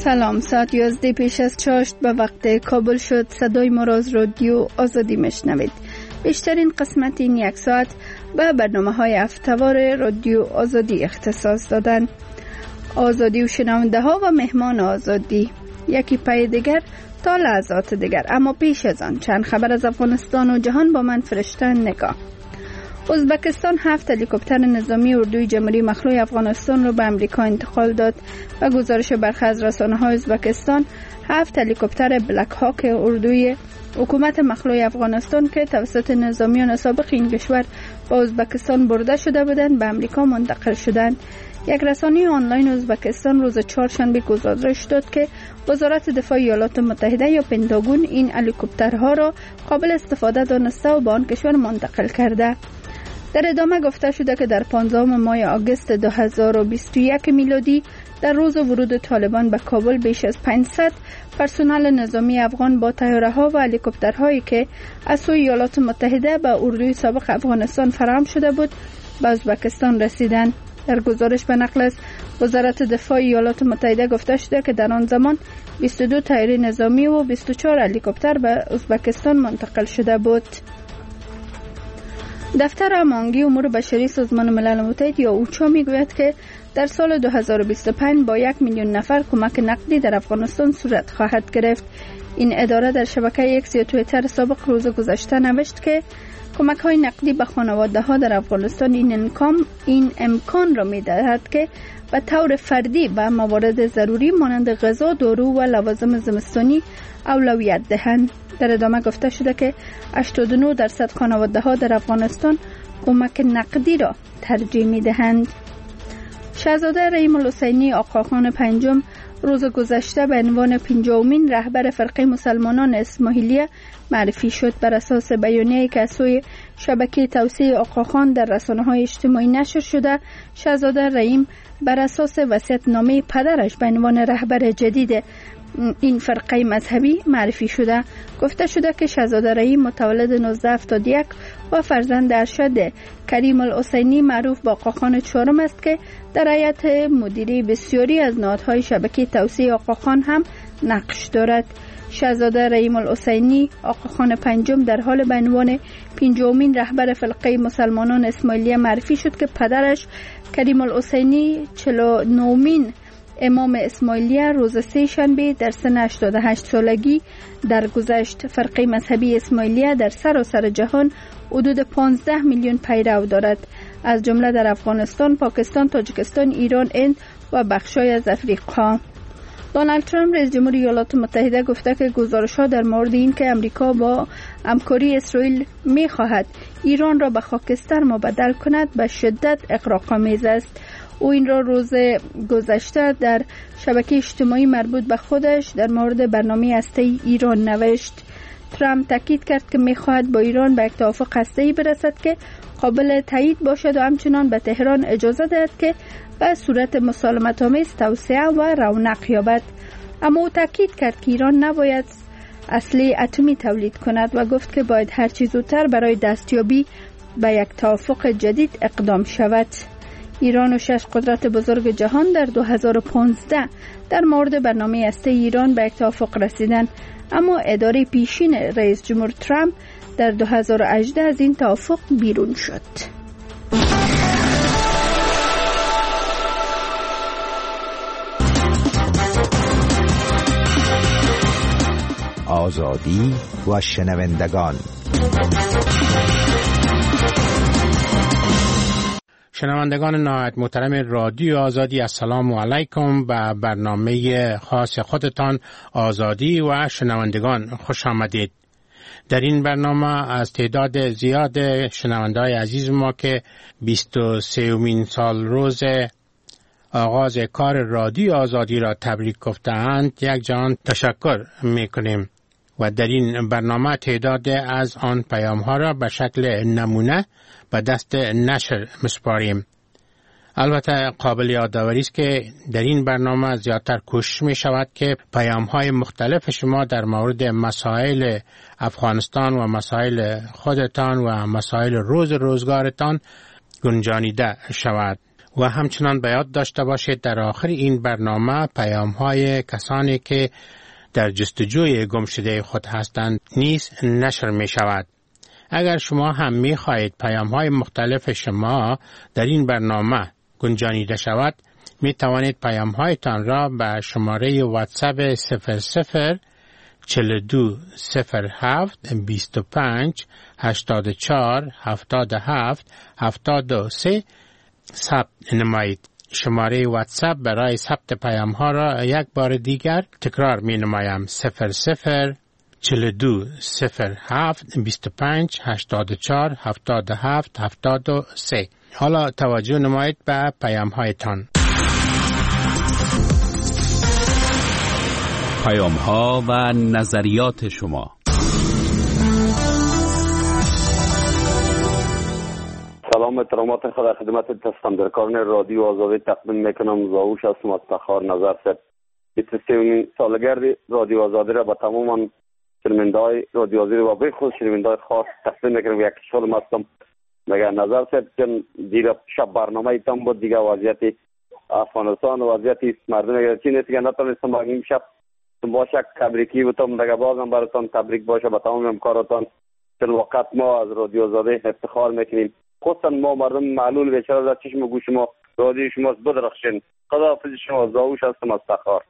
سلام، ساعت 11 پیش از چاشت به وقت کابل شد. صدای ما را از رادیو آزادی میشنوید. بیشترین قسمت این یک ساعت به برنامه های هفته‌وار رادیو آزادی اختصاص دادن. آزادی و شنونده ها و مهمان آزادی، یکی پای دیگر تا لحظات دیگر. اما پیش از آن چند خبر از افغانستان و جهان با من فرشته نگاه. ازبکستان 7 هلیکوپتر نظامی اردوی جمهوری مخلوع افغانستان را به امریکا انتقال داد. و گزارش برخی از رسانه‌های ازبکستان 7 هلیکوپتر بلک هاک اردوی حکومت مخلوع افغانستان که توسط نظامیان سابق این کشور با ازبکستان برده شده بودند به امریکا منتقل شدند. یک رسانه آنلاین ازبکستان روز چهارشنبه گزارش داد که وزارت دفاع ایالات متحده یا پنتاگون این هلیکوپترها را قابل استفاده دانسته و به آن کشور منتقل کرده. در ادامه گفته شده که در 15 ماه آگوست 2021 میلادی در روز ورود طالبان به کابل بیش از 500 پرسنل نظامی افغان با طیاره‌ها و هلیکوپترهایی که از سوی ایالات متحده به اردوی سابق افغانستان فراهم شده بود به ازبکستان رسیدند. در گزارش به نقل از وزارت دفاع ایالات متحده گفته شده که در آن زمان 22 طیاره نظامی و 24 هلیکوپتر به ازبکستان منتقل شده بود. دفتر هماهنگی امور بشری سازمان ملل متحد یا اوچا میگوید که در سال 2025 با 1 میلیون نفر کمک نقدی در افغانستان صورت خواهد گرفت. این اداره در شبکه ایکس یا توییتر سابق روز گذشته نوشت که کمک های نقدی به خانواده ها در افغانستان این امکان را می دهد که به طور فردی به موارد ضروری مانند غذا، دارو و لوازم زمستانی اولویت دهند. در ادامه گفته شده که 89% خانواده ها در افغانستان کمک نقدی را ترجیح می دهند. شاهزاده رحیم الحسینی آقاخان پنجم روز گذشته به عنوان 50مین رهبر فرقه مسلمانان اسماعیلیه معرفی شد. بر اساس بیانیه‌ای که از سوی شبکه توسعه آقاخان در رسانه‌های اجتماعی نشر شده، شاهزاده رحیم بر اساس وصیت‌نامه پدرش به عنوان رهبر جدید این فرقه مذهبی معرفی شده. گفته شده که شاهزاده رحیم متولد 1971 و فرزند ارشد کریم الحسینی معروف با آقاخان چهارم است که در هیئت مدیره بسیاری از نهادهای شبکه توسعه آقاخان هم نقش دارد. شاهزاده رحیم الحسینی آقاخان پنجم در حال به عنوان 50مین رهبر فرقه مسلمانان اسماعیلیه معرفی شد که پدرش کریم الحسینی 49مین امام اسماعیلیه روز سه شنبه در سن 88 سالگی درگذشت. فرقه مذهبی اسماعیلیه در سراسر جهان حدود 15 میلیون پیرو دارد، از جمله در افغانستان، پاکستان، تاجیکستان، ایران، هند و بخشای از افریقا. دونالد ترامپ رئیس جمهور ایالات متحده گفته که گزارش‌ها در مورد اینکه امریکا با همکاری اسرائیل می‌خواهد ایران را به خاکستر مبدل کند به شدت اغراق‌آمیز است. او این را روز گذشته در شبکه اجتماعی مربوط به خودش در مورد برنامه هسته‌ای ایران نوشت. ترامپ تاکید کرد که می‌خواهد با ایران به یک توافق هسته‌ای برسد که قابل تایید باشد و همچنان به تهران اجازه دهد که به صورت مسالمت‌آمیز توسعه و رونق یابد. اما او تاکید کرد که ایران نباید اسلحه اتمی تولید کند و گفت که باید هر چه زودتر برای دستیابی به یک توافق جدید اقدام شود. ایران و 6 قدرت بزرگ جهان در 2015 در مورد برنامه هسته ایران به یک توافق رسیدند، اما اداره پیشین رئیس جمهور ترامپ در 2018 از این توافق بیرون شد. آزادی و شنوندگان. شنوندگان نهایت محترم رادیو آزادی، السلام علیکم. به برنامه خاص خودتان آزادی و شنوندگان خوش آمدید. در این برنامه از تعداد زیاد شنونده‌های عزیز ما که 23مین سال روز آغاز کار رادیو آزادی را تبریک گفته‌اند یک جان تشکر می‌کنیم و در این برنامه تعداد از آن پیام‌ها را به شکل نمونه به دست نشر مسپاریم. البته قابل یادآوری است که در این برنامه زیادتر کوشش می شود که پیام‌های مختلف شما در مورد مسائل افغانستان و مسائل خودتان و مسائل روزگارتان گنجانیده شود و همچنان به یاد داشته باشید در آخر این برنامه پیام‌های کسانی که در جستجوی گمشده خود هستند نیز نشر می شود. اگر شما هم می خواهید پیام‌های مختلف شما در این برنامه گنجانیده شود، می توانید پیام‌هایتان را به شماره واتساپ 00 42 07 25 84 77 73 ثبت نمایید. شماره واتساپ برای ثبت پیام ها را یک بار دیگر تکرار می نمایم: 00 42 07 25 84 77 73. حالا توجه نمایید به پیام هایتان. پیام ها و نظریات شما. سلام احترامات خدا خدمت تستمدرکاران رادیو آزادی تقدیم میکنم. زاوش هستم از تخار نظر سر. 23 سالگرد رادیو آزادی را با تماما شنونده‌های رادیو آزادی و به خصوص شنونده‌های خاص تقدیم میکنم. یک سال هستم مگر نظر سر چون دیگه شب برنامه ایتان بود، دیگه وضعیت افغانستان و وضعیت مردم چین است که نتونستم این شب با شک تبریکی بودم. دیگه بازم براتون تبریک باشه به تمام همکاراتان. چون وقت ما از رادیو آزادی افتخار میکنیم، خصوصا ما مردم معلول بیچاره در چشم و گوش ما رادیو شما بدرخشین. خداحافظ شما. زاوش هستم از تخار.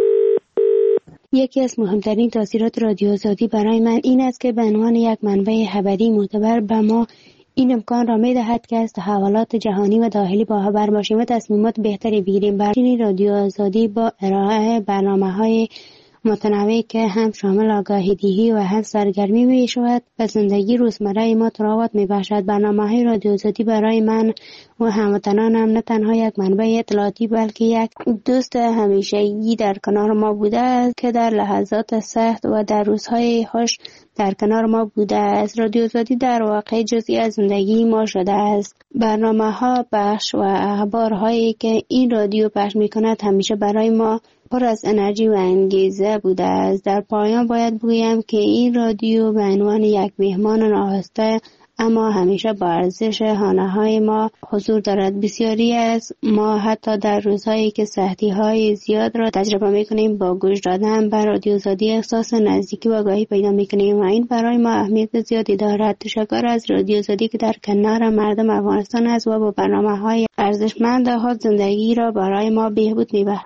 یکی از مهمترین تاثیرات رادیو آزادی برای من این است که به عنوان یک منبع خبری معتبر به ما این امکان را می‌دهد که از تحولات جهانی و داخلی باخبر باشیم و تصمیمات بهتری بگیریم. برای رادیو آزادی با ارائه برنامه‌های متنوعی که هم شامل آگاهی دهی و هم سرگرمی می شود و زندگی روزمره ما تراوت می بخشد. برنامه‌های رادیو آزادی برای من و هموطنانم نه تنها یک منبع اطلاعاتی بلکه یک دوست همیشگی در کنار ما بوده است که در لحظات سخت و در روزهای خوش در کنار ما بوده است. رادیو آزادی در واقع جزئی از زندگی ما شده است. برنامه‌ها، بخش و اخبارهایی که این رادیو پخش می‌کند همیشه برای ما پر از انرژی و انگیزه بوده است. در پایان باید بگویم که این رادیو به عنوان یک مهمان ناخواسته اما همیشه با ارزش خانه‌های ما حضور دارد. بسیاری از ما حتی در روزهایی که سختی‌های زیاد را تجربه می‌کنیم با گوش دادن به رادیو آزادی احساس نزدیکی و آگاهی پیدا می‌کنیم و این برای ما اهمیت زیادی دارد. تشکر از رادیو آزادی که در کنار مردم افغانستان است و با برنامه‌های ارزشمند خود زندگی را برای ما بهبود می‌بخشد.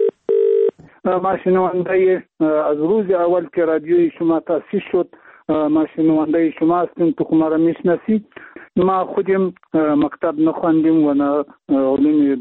ما شنونده از روز اول که رادیوی شما تأسیس شد ما شنونده شما هستیم. تو ما را میشناسید. ما خودم مکتب نخواندیم و نه علوم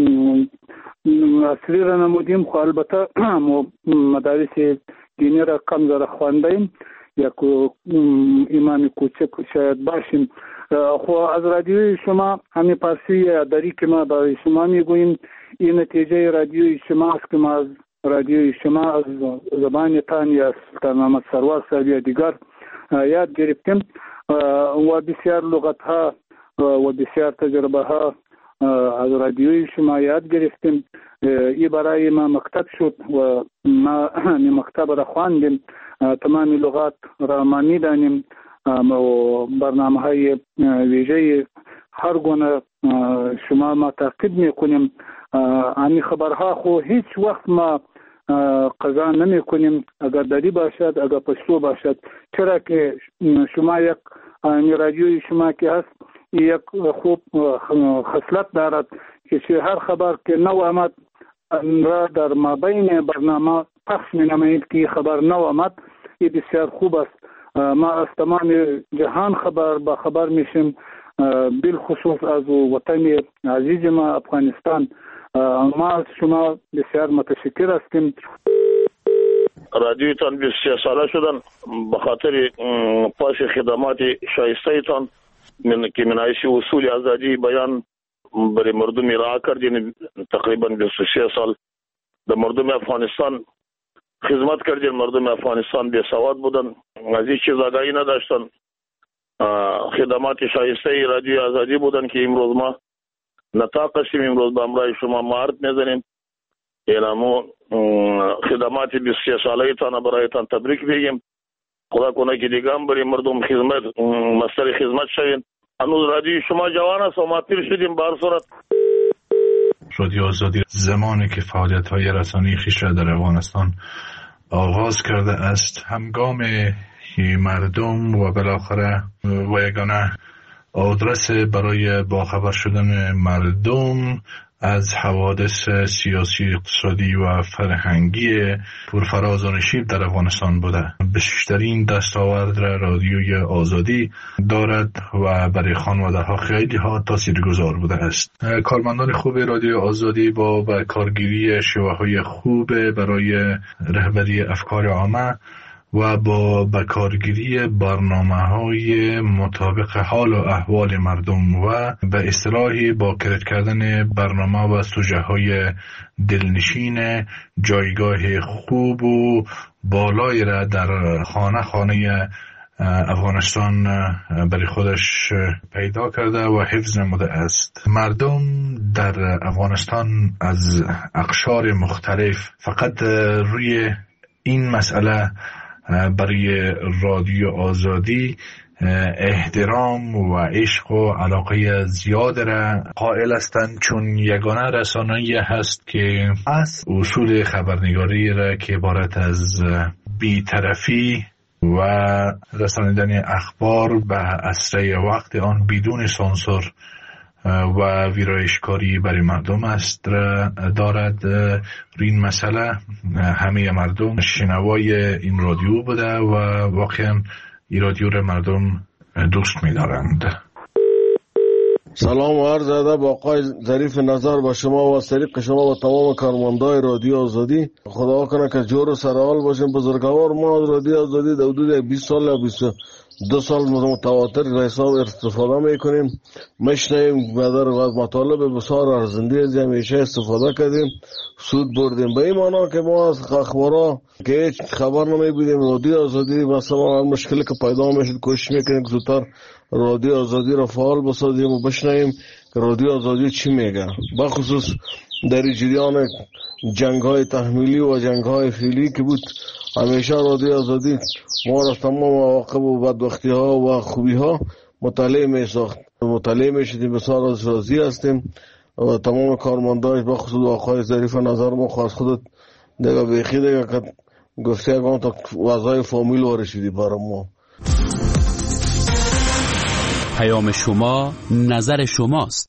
اصلی را نمودیم، خو البته مدارس دینی را کم زره خواندیم، یک امام کوچک شاید باشیم. خو از رادیوی شما همین پارسی داری که ما برای شما میگوییم این نتیجه رادیوی شما است که ما از رادیوی شما از زبان تان یا سلطان محمد سروار صاحب یا دیگر یاد گرفتیم و بسیار لغت ها و بسیار تجربه ها از رادیوی شما یاد گرفتیم. این برای ما مکتب شد و ما مکتب را خواندیم، تمام لغات را ما میدانیم و برنامه های ویژه هر گونه شما ما تعقیب میکنیم. همین خبرها خو هیچ وقت ما قضا نمی کنیم، اگر دری باشد اگر پشتو باشد، چرا که شما یک رادیوی شما که هست یک خوب خصلت دارد که هر خبر که نو آمد را در مابین برنامه پخش می نمایید که خبر نو آمد. این بسیار خوب است. ما از تمام جهان با خبر میشیم، بالخصوص از وطن عزیز ما افغانستان. ما از شما بسیار متشکر هستیم. رادیوی تان 23 ساله شدن به خاطر پاس خدمات شایسته تان که منایش اصول آزادی بیان برای مردم ارائه کردین. تقریبا 23 سال در مردم افغانستان خدمت کردین. مردم افغانستان بی سواد بودن، از این چیز آگاهی نداشتن. خدمات شایسته رادیو آزادی بودن که امروز ما نطاق هستیم، امروز به امرای شما مهارت میزنیم. اینمو خدمات 23 ساله تان برایتان تبریک بگیم. خدا کنه که دیگه هم برای مردم خدمت مستر خدمت شوین. هنوز رادیو شما جوان است و ما پیر شدیم. به هر صورت رادیو آزادی زمانی که فعالیت‌های رسانه‌ای خویش را در افغانستان آغاز کرده است همگام مردم و بالاخره و یگانه آدرس برای باخبر شدن مردم از حوادث سیاسی، اقتصادی و فرهنگی پرفراز و نشیب در افغانستان بوده. بیشترین دستاورد را رادیوی آزادی دارد و برای خانواده‌ها خیلی ها تاثیرگذار بوده است. کارمندان خوب رادیو آزادی با کارگیری شیوه‌های خوب برای رهبری افکار عامه و با بکارگیری برنامه‌های مطابق حال و احوال مردم و به اصطلاحی با کرد کردن برنامه و سوژه‌های دلنشین جایگاه خوب و بالایی را در خانه افغانستان برای خودش پیدا کرده و حفظ نموده است. مردم در افغانستان از اقشار مختلف فقط روی این مسئله برای رادیو آزادی احترام و عشق و علاقه زیاد را قائل هستند، چون یگانه رسانه‌ای هست که از اصول خبرنگاری را که عبارت از بی‌طرفی و رساندن اخبار به اسرع وقت آن بدون سانسور و ویرایشکاری برای مردم است دارد. این مسئله همه مردم شنوای این رادیو بوده و واقعا این رادیو را مردم دوست می دارند. سلام و عرض ادب آقای ظریف نظر با شما و از طریق شما و تمام کارمندای رادیو آزادی. خدا کنه که جور و سرحال باشیم. بزرگوار ما از رادیو آزادی در حدود 20 سال یا 22 سال متواتر به حساب استفاده میکنیم، میشنیم و از مطالب بسیار ارزنده از همیشه استفاده کردیم، سود بردیم. به این معنا که ما از اخبارا که هیچ خبر نمیبودیم رادیو آزادی مثلا مشکلی که پیدا میشد کوشش میکنیم که زودتر رادیو آزادی را فعال بسازیم و بشنویم که رادیو آزادی چی میگه. بخصوص در جریان جنگ‌های تحمیلی و جنگ‌های فعلی که بود همیشه رادیو آزادی ما را تمام مواقع و بدبختی‌ها و خوبی‌ها مطالعه می‌ساخت. مطالعه می‌شدیم، بسیار از راضی هستیم و تمام کارمندانش بخصوص آقای ظریف نظر ما خواست خودت دیگه بیخی دیگه که گفته اگه تا وظایف فامیل ورشیدی برای ما. پیام شما نظر شماست.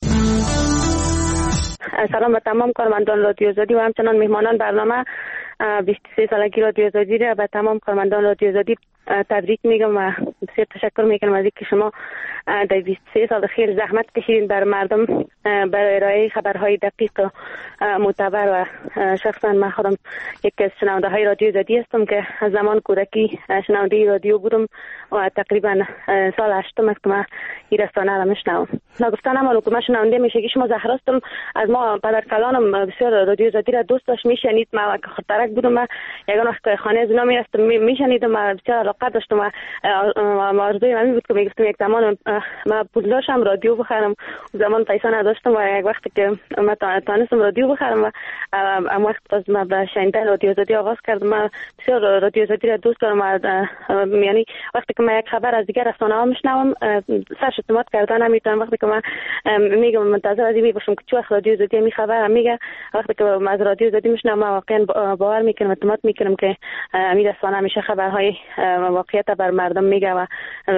سلام به تمام کارمندان رادیو آزادی و همچنان مهمانان برنامه 23 سالگی رادیو آزادی را به تمام کارمندان رادیو آزادی تبریک میگم و بسیار تشکر میکنم از اینکه شما در 23 سال خیلی زحمت کشیدین بر مردم برای ارائه خبرهای دقیق و معتبر و شخصا من خودم یک از شنونده های رادیو آزادی هستم که از زمان کودکی شنونده رادیو بودم و تقریبا سال 8 است که من این رسانه را میشنوم. نگفتن اما که من شنونده میشه که شما زهرا هستم، از ما پدر کلانم بسیار رادیو آزادی را دوست داشت، میشنید. من که خودترک بودم، من یگان وقت که خانه از اونا میرفتم میشنیدم و بسیار علاقه داشتم و آرزوی من بود که میگفتم یک زمان من پول داشتم رادیو بخرم، زمان پیسه نداشتم و یک وقتی که من تانستم رادیو بخرم و ام وقت باز من به شنیدن رادیو آزادی آغاز کردم. من بسیار رادیو آزادی را دوست دارم، یعنی وقتی که من یک خبر از دیگر رسانه‌ها میشنوم سرش اعتماد کردن نمیتونم. وقتی که من میگم منتظر از این باشم که چه وقت رادیو آزادی می خبر میگه، وقتی که من از رادیو آزادی میشنوم واقعا باور میکنم، اعتماد میکنم که این رسانه همیشه خبرهای واقعیت بر مردم میگه و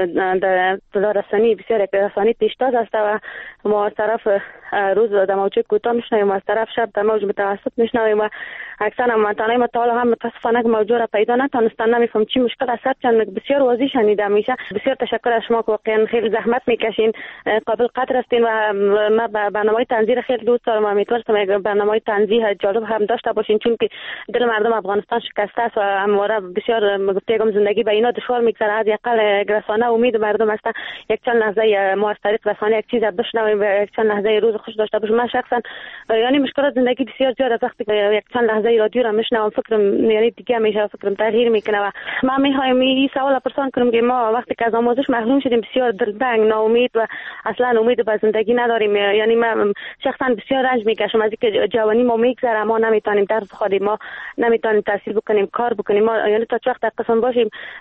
در رسانی بسیار یک رسانی پیشتاز است و ما از طرف روز در موج کوتاه میشنویم و از طرف شب در موج متوسط میشنویم و اکثر منطقه مطالعه هم متاسفانه که موضوع را پیدا نتونستن، نمیفهم چی مشکل است. چند بسیار واضح شنیده میشه. بسیار تشکر از شما که واقعا خیلی زحمت میکشین، قابل قدر هستین و ما برنامه‌های طنزی خیلی دوست دارم. امیدوارم یک برنامه‌های طنزی جالب هم داشته باشین، چون که دل مردم افغانستان شکسته است و همواره بسیار گفتم زندگی به اینا دشوار میگذره. از یقل رسانه امید مردم است یک چند لحظه ما از طریق رسانه یک چیز بشنویم و یک چند لحظه روز خوش داشته باشیم. من شخصا یعنی مشکلات زندگی بسیار زیاد از وقتی که یک چند لحظه رادیو را میشنوم فکرم یعنی دیگه میشه، فکرم تغییر میکنه و من میخوایم این سوال پرسان کنم که ما وقتی که از آموزش محروم شدیم بسیار دلتنگ، ناامید و اصلا امید به زندگی نداریم. یعنی من شخصا بسیار رنج میکشم از اینکه جوانی ما میگذره، ما نمیتونیم درس بخونیم، ما نمیتونیم تحصیل بکنیم، کار بکنیم، ما یعنی تا چه وقت قسم باشیم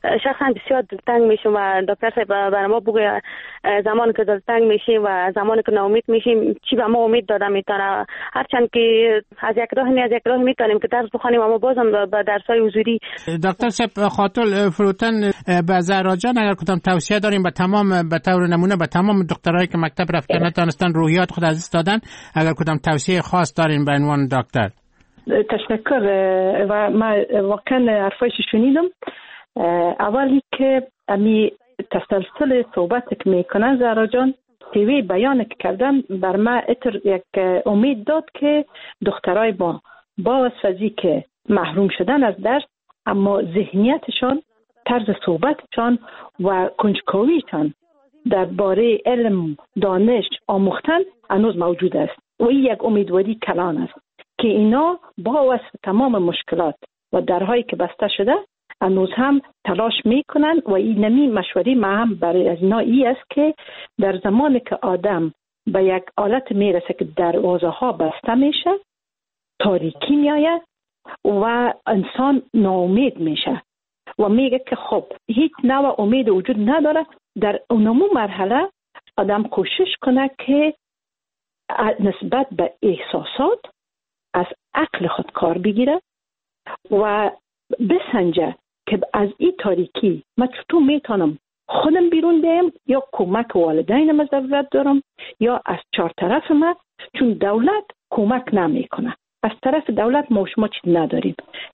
شخصا بسیار دلتنگ میشیم و دکتر صاحب برای ما بگوید زمانی که دلتنگ میشیم و زمانی که ناامید میشیم چی به ما امید داده میتونه، هرچند که از یک راه میتونیم که درس بخوانیم اما بازم به درس‌های حضوری. دکتر صاحب خاطر فروتن به زهرا جان اگر کدام توصیه داریم به طور نمونه به تمام دکترایی که مکتب رفتن نتونستن روحیات خود از دست دادن، اگر کدام توصیه خاص دارین به عنوان دکتر؟ تشکر. و ما واقعا حرفایش شنیدم. اولی که امی تسلسل صحبت که میکنن زهرا جان تیوی بیان که کردن بر ما یک امید داد که دخترای ما با واسفزی که محروم شدن از درس اما ذهنیتشان، طرز صحبتشان و کنجکاویشان درباره علم، دانش، آموختن هنوز موجود است و این یک امیدواری کلان است که اینا با وصف تمام مشکلات و درهایی که بسته شده هنوز هم تلاش میکنن و این نمی مشوری ما هم برای از اینا ای است که در زمانی که آدم به یک حالت میرسه که دروازه ها بسته میشه، تاریکی میآید و انسان ناامید میشه و میگه که خب هیچ نوع امید وجود نداره. در اونمو مرحله آدم کوشش کنه که نسبت به احساسات از عقل خود کار بگیره و بسنجه که از این تاریکی من چطور میتونم خودم بیرون بیایم یا کمک والدینم ضرورت دارم یا از چهار طرف من، چون دولت کمک نمیکنه. از طرف دولت ما شما چیز نداریم.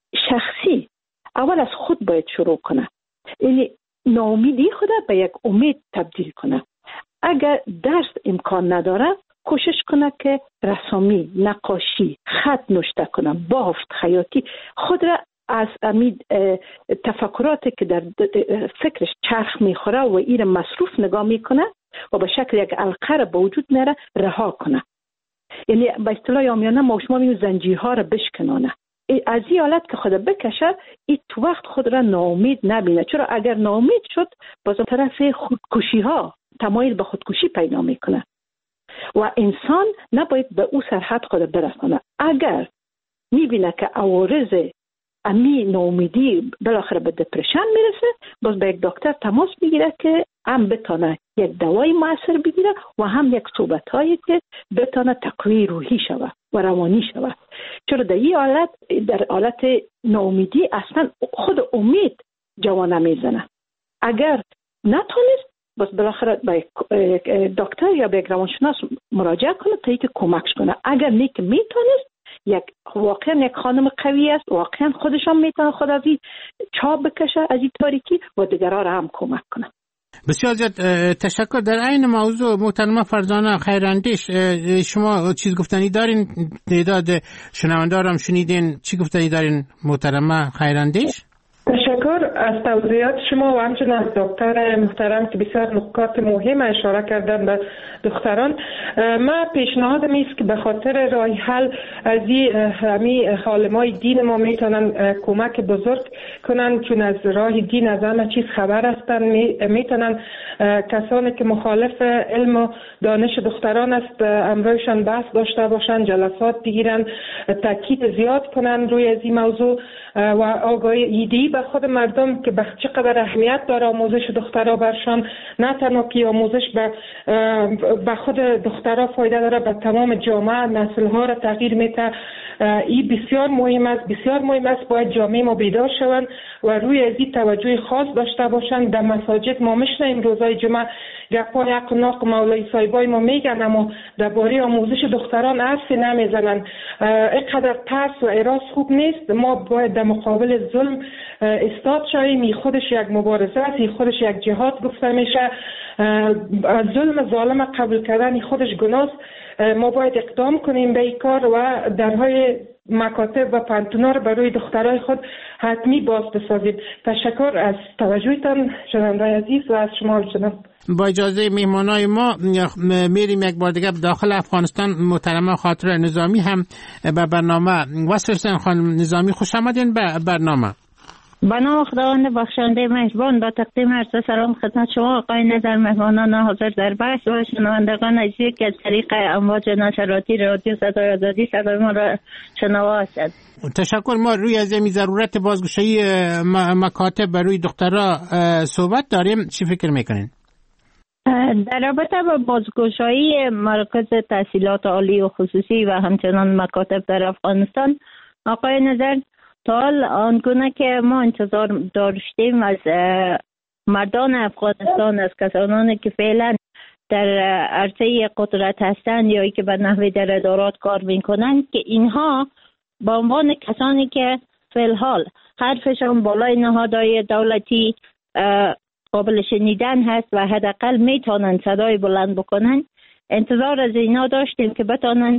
شخصی اول از خود باید شروع کنه، یعنی ناامیدی خود به یک امید تبدیل کنه. اگر درس امکان نداره کوشش کنه که رسامی، نقاشی، خط نوشته کنه، بافت، خیاطی خود را از امید تفکراتی که در فکرش چرخ میخوره و این مصروف نگاه میکنه و به شکل یک علقه را به وجود میاره رها کنه. یعنی به اصطلاح عامیانه ما شما میگیم زنجیرها را بشکنانه. از این حالت که خود بکشه این تو وقت خود را ناامید نبینه. چرا اگر ناامید شد باز طرف خودکشی ها تمایل به خودکشی پیدا میکنه و انسان نباید به او سرحد خود برسانه. اگر میبینه که عوارض امی ناامیدی بالاخره به دپرشن میرسه، باز به یک دکتر تماس میگیره که هم بتونه یک دوای مؤثر بگیره و هم یک صحبت هایی که بتونه تقویت روحی شود و روانی شود. چرا در این حالت، در حالت ناامیدی اصلا خود امید جوانه میزنه. اگر نتونست باز بالاخره به دکتر یا به یک روانشناس مراجعه کنه تا اینکه کمکش کنه. اگر نیک میتونست واقعا یک خانم قوی است، واقعا خودشان میتونه خود از این چاب بکشه از این تاریکی و دیگرها را هم کمک کنه. بسیار زیاد تشکر. در این موضوع محترمه فرزانه خیراندیش شما چیز گفتنی دارین؟ تعداد شنوندگان هم شنیدین، چی گفتنی دارین محترمه خیراندیش؟ تشکر از توضیحات شما و همچنین از دکتر محترم که بسیار نکات مهم اشاره کردن به دختران. ما پیشنهادم است که به خاطر راه حل از این عالمای دین ما میتونن کمک بزرگ کنن، چون از راه دین از همه چیز خبر هستن. میتونن کسانی که مخالف علم و دانش دختران است امروزشان بحث داشته باشن، جلسات بگیرن، تاکید زیاد کنن روی از این موضوع و آگاهی ایدی به خود مردم که به چقدر اهمیت داره آموزش دخترها برشان. نه تنها که آموزش به خود دخترها فایده داره، به تمام جامعه نسل‌ها را تغییر میده. این بسیار مهم است، بسیار مهم است. باید جامعه ما بیدار شوند و روی از این توجه خاص داشته باشند. در مساجد ما میشنیم روزای جمعه گپای حق ناق مولای صاحبای ما میگن، اما درباره آموزش دختران حرفی نمیزنن. اینقدر ترس و اراس خوب نیست. ما باید در مقابل ظلم استاد شویم. این خودش یک مبارزه است، این خودش یک جهاد گفته میشه. ظلم ظالم قبول کردن خودش گناه است. ما باید اقدام کنیم به این کار و درهای مکاتب و پانتونا رو برای دخترای خود حتمی باز بسازیم. تشکر از توجهتان شنوندگان عزیز و از شما همچنان. با اجازه میهمانای ما میریم یک بار دیگه داخل افغانستان. محترمه خاطر نظامی هم به برنامه. وصف حسین خانم نظامی، خوش آمدین به برنامه. به نام خداوند بخشنده مهربان، با تقدیم عرض سلام خدمت شما آقای نظر، مهمانان حاضر در بحث و شنوندگان عزیزی که از طریق امواج نشراتی رادیو صدای آزادی صدای ما را شنوا هستند. تشکر. ما روی از این ضرورت بازگشایی مکاتب برای دخترها صحبت داریم، چی فکر میکنین؟ در رابطه با بازگشایی مراکز تحصیلات عالی و خصوصی و همچنان مکاتب در افغانستان، آقای نظر، تا حال آنگونه که ما انتظار داشتیم از مردان افغانستان، از کسانی که فعلا در عرصه قدرت هستند یا که به نحوی در ادارات کار میکنند، که اینها به عنوان کسانی که فعال حرفشان بالای نهادهای دولتی قابل شنیدن هست و حداقل میتونن صدای بلند بکنن، انتظار از اینا داشتیم که بتونن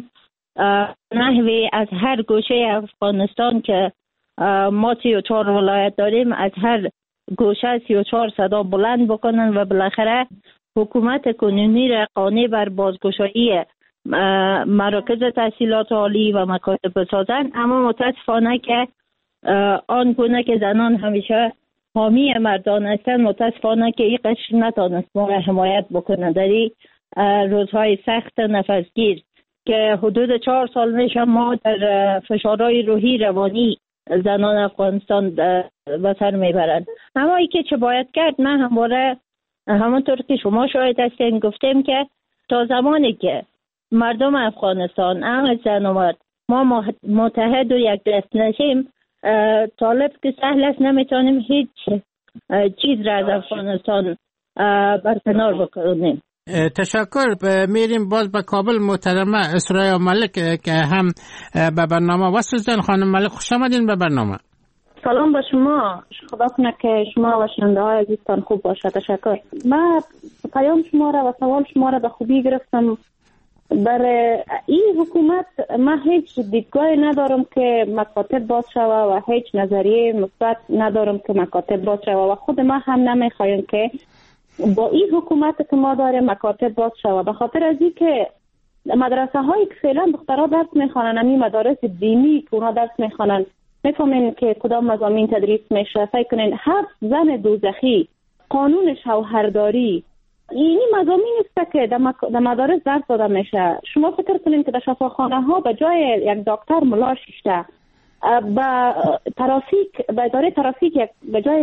نحوی از هر گوشه افغانستان که ما 34 ولایت داریم، از هر گوشه 34 صدا بلند بکنن و بالاخره حکومت کنونی را قانع بر بازگشایی مراکز تحصیلات عالی و مکاتب بسازن. اما متاسفانه که آن گونه که زنان همیشه حامی مردان هستند، متاسفانه که این قشر نتانست ما را حمایت بکنه در این روزهای سخت نفسگیر که حدود 4 سال میشه ما در فشارهای روحی روانی زنان افغانستان به سر میبرند. اما ای که چه باید کرد، من همواره همونطور که شما شاهد هستین گفتیم که تا زمانی که مردم افغانستان، هم زن و مرد، ما متحد و یک دست نشیم، طالب که سهل است نمیتونیم هیچ چیز را از افغانستان برکنار بکنیم. تشکر. میریم باز به کابل. محترمه اسرای ملک که هم به برنامه وصل شدن. خانم ملک خوش آمدین به برنامه. سلام به شما، خدا کنه که شما و شنونده های عزیزتان خوب باشه. تشکر. من پیام شما را و سوال شما را به خوبی گرفتم. برای این حکومت من هیچ دیدگاهی ندارم که مکاتب باز شوه و هیچ نظریه مثبت ندارم که مکاتب باز شوه و خود ما هم نمیخوایم که با این حکومت که ما داریم مکاتب باز شوه، به خاطر از این که مدرسه هایی که فعلا دخترها درس میخوانن، همین مدارس دینی که اونا درس میخوانن، میفهمین که کدام مضامین تدریس میشه. فکر کنین 7 زن دوزخی، قانون شوهرداری، اینی مضامین است که در مدارس درس داده میشه. شما فکر کنین که در شفاخانه ها به جای یک دکتر ملا شیشته، به ترافیک، به اداره ترافیک به جای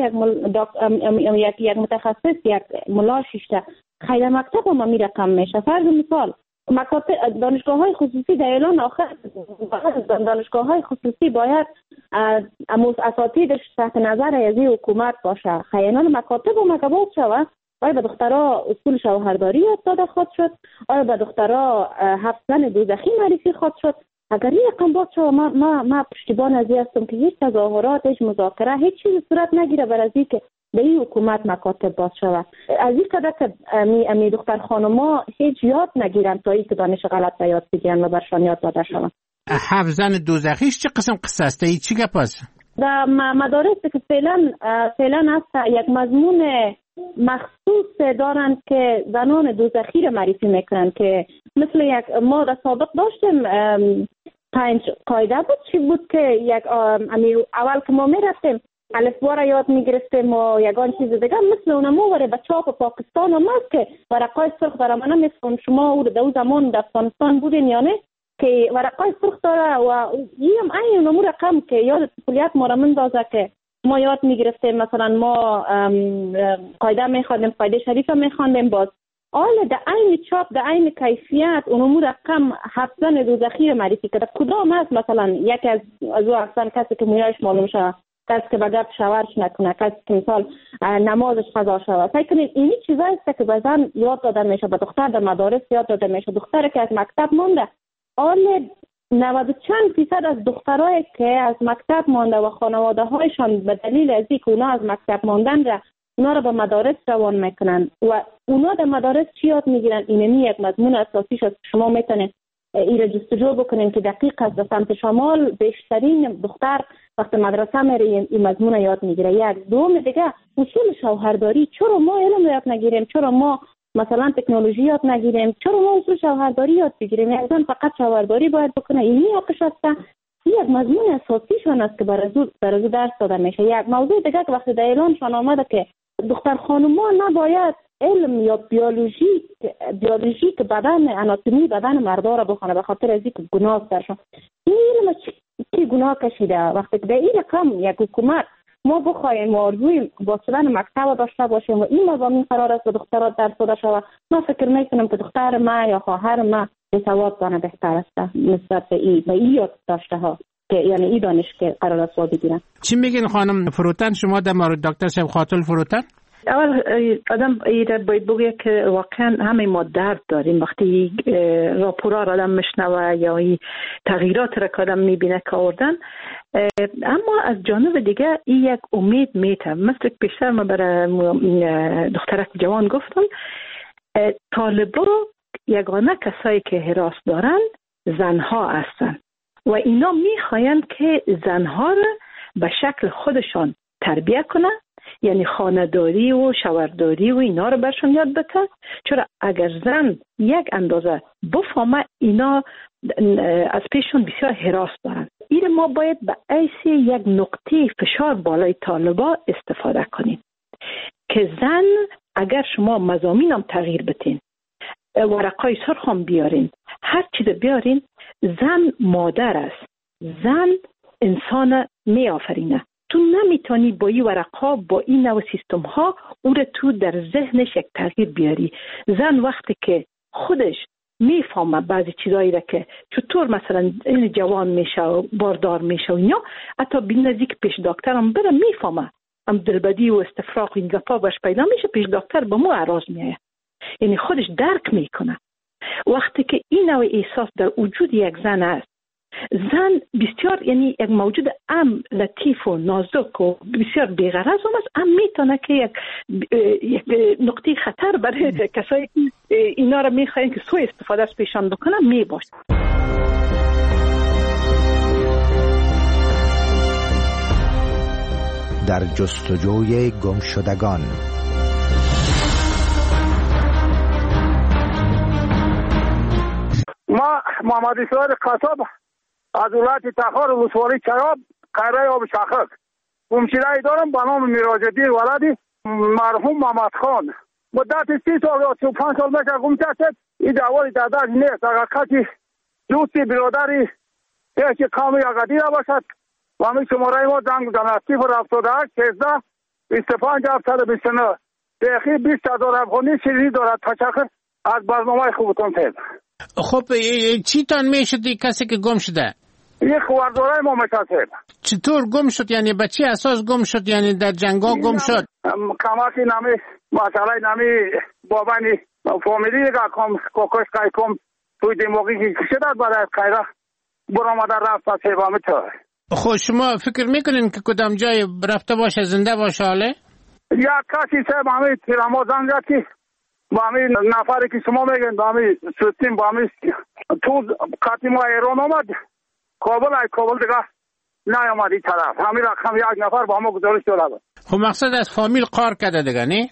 یک متخصص یک ملا شیشته، خیلی مکتب هم می رقم میشه. فرض مثال مکاتب، دانشگاه های خصوصی در اعلان آخر دانشگاه های خصوصی باید اساتیدش تحت نظر از حکومت باشه. خیانان مکاتب و مکبات شوه. آیا به دخترها اصول شوهرداری یاد داده خواهد شد؟ آیا به دخترها 7 زن دوزخی معرفی خواهد شد؟ اگر این رقم باز شد، ما پشتیبان از این هستم که هیچ تظاهرات، هیچ مذاکره، هیچ چیز صورت نگیره بر از این که به این حکومت مکاتب باز شود. از این قدر که امی دختر خانما هیچ یاد نگیرن تا این که دانش غلط به یاد بگیرن و برشان یاد داده شود. 7 زن دوزخیش چه قسم قصه است؟ این چی گپ است؟ در مدارس که فعلا هست یک مضمون مخصوص دارن که زنان دوزخی رو معرفی میکنن، که مثل یک ما در سابق داشتیم 5 قاعده بود. چی بود که یک اول که ما میرفتیم الفبا را یاد میگرفتیم و یگان چیز دیگه مثل اونمو وره به چاپ پاکستان هم هست که ورقای سرخ داره. من نمیفهم شما او در زمان در افغانستان بودین یا نه که ورقای سرخ داره و این این اونمو رقم که یاد کلیت ما را مندازه که ما یاد میگرفتیم. مثلا ما قاعده میخواندیم، قاعده شریفه میخواندیم، باز حالا در عین چاپ در عین کیفیت اونمو رقم 7 زن دوزخی رو معرفی کرده. کدام هست؟ مثلا یکی از او اصلا کسی که مویایش معلوم شده، کسی که بگرد شورش نکنه، کسی که مثال نمازش قضا شده. فکر کنید اینی چیزایی است که به زن یاد داده میشه، به دختر در مدارس یاد داده میشه. دختر که از مکتب مونده، حالا 90 چند فیصد از دخترایی که از مکتب مانده و خانواده هایشان به دلیل از اینکه اونا از مکتب ماندن را اونا را به مدارس روان میکنن و اونا در مدارس چی یاد میگیرن؟ اینمی یک مضمون اساسیش است. شما میتونید این را جستجو بکنین که دقیق از سمت شمال بیشترین دختر وقتی مدرسه میره این مضمون یاد میگیره. یک دوم دیگه اصول شوهرداری. چرا ما علم یاد نگیریم؟ چرا ما مثلا تکنولوژی یاد نگیریم؟ چرا ما اصول شوهرداری یاد بگیریم؟ یک زن فقط شوهرداری باید بکنه؟ اینی حقش است. این یک مضمون اساسیشان است که برای درس داده میشه. یک موضوع دیگه که وقتی در اعلانشان آمده که دختر خانوما نباید علم یا بیولوژی که بدن اناتومی بدن مردا را بخونه به خاطر از اینکه گناه درشون. این علم چی گناه کشیده؟ وقتی که در این رقم یک حکومت ما بخوایم آرزوی باستدن مکتب داشته باشیم و این مضامین قرار است به دخترات درس داده شود، ما فکر میکنم که دختر ما یا خواهر ما سواد دانه بهتر است نسبت به این یاد داشته ها که یعنی این دانش که قرار است یاد بگیرن. چی میگین خانم فروتن شما در مورد دکتر صاحب خاتون فروتن؟ اول آدم ایره باید بگه که واقعا همه ما درد داریم وقتی راپورا را آدم میشنوه یا این تغییرات را که آدم میبینه که آوردن، اما از جانب دیگه این یک امید میته. مثل پیشتر ما برای دخترک جوان گفتم طالبا یگانه کسایی که حراس دارن زنها هستن و اینا میخواین که زنها را به شکل خودشان تربیه کنن، یعنی خانه‌داری و شوهرداری و اینا رو برشون یاد بده. چرا اگر زن یک اندازه بفهمه اینا از پیشون بسیار حراس دارن. این ما باید به حیث یک نقطه فشار بالای طالبا استفاده کنیم که زن اگر شما مضامینم تغییر بتین، ورقای سرخ هم بیارین، هر چیز بیارین، زن مادر است، زن انسان می آفرینه. تو نمیتونی با این ورقا با این نوع سیستم ها او رو تو در ذهنش یک تغییر بیاری. زن وقتی که خودش میفهمه بعضی چیزایی را که چطور مثلا این جوان میشه و باردار میشه و اینا، حتی بی نزدیک پیش دکتر هم بره میفهمه هم دلبدی و استفراغ این گپا باش پیدا میشه، پیش دکتر به مو عراض میایه، یعنی خودش درک میکنه. وقتی که این نوع احساس در وجود یک زن است، زن بسیار یعنی یک موجود لطیف و نازک و بسیار بی‌غرض است، میتونه که یک نقطه خطر برای کسایی که اینا را میخواین که سوء استفاده از پیشان بکنن میباشه. در جستجوی گمشدگان. ما محمد اسرائیل قصاب از ولایت تخار ولسوالی چراب قیره آب شخص گمشده دارم به نام میراجدی ولدی مرحوم محمد خان. مدت 30 سال یا 35 سال میشه گمشده شد. این دعوای داداش نیست، اگر کسی دوستی برادری که کامی اگدی را باشد و همین شماره ما زنگ بزنه 078 16 25 729 دقیقی 20,000 افغانی شیرینی دارد. تشکر از برنامه خوبتون تید. خب چی تان میشد کسی که گم شده؟ یک خواردارای ما میشد. چطور گم شد؟ یعنی به چی اساس گم شد؟ یعنی در جنگا گم شد؟ کماکی نمی مسئله نمی بابانی فامیلی که کم کوکش کای کم توی دماغی که شدد برای قیره برآمده رفت پس ایوامه تو. خب شما فکر میکنین که کدام جای رفته باشه زنده باشه حاله؟ یا کسی صاحب همه تیراما زنگ که با همین نفری که شما میگن با همین سوستیم با همین تو قطعی ما ایران آمد کابل دیگه نیامد این طرف. همین رقم یک نفر با همه گزارش داده. خب مقصد از فامیل قار کرده دیگه نه؟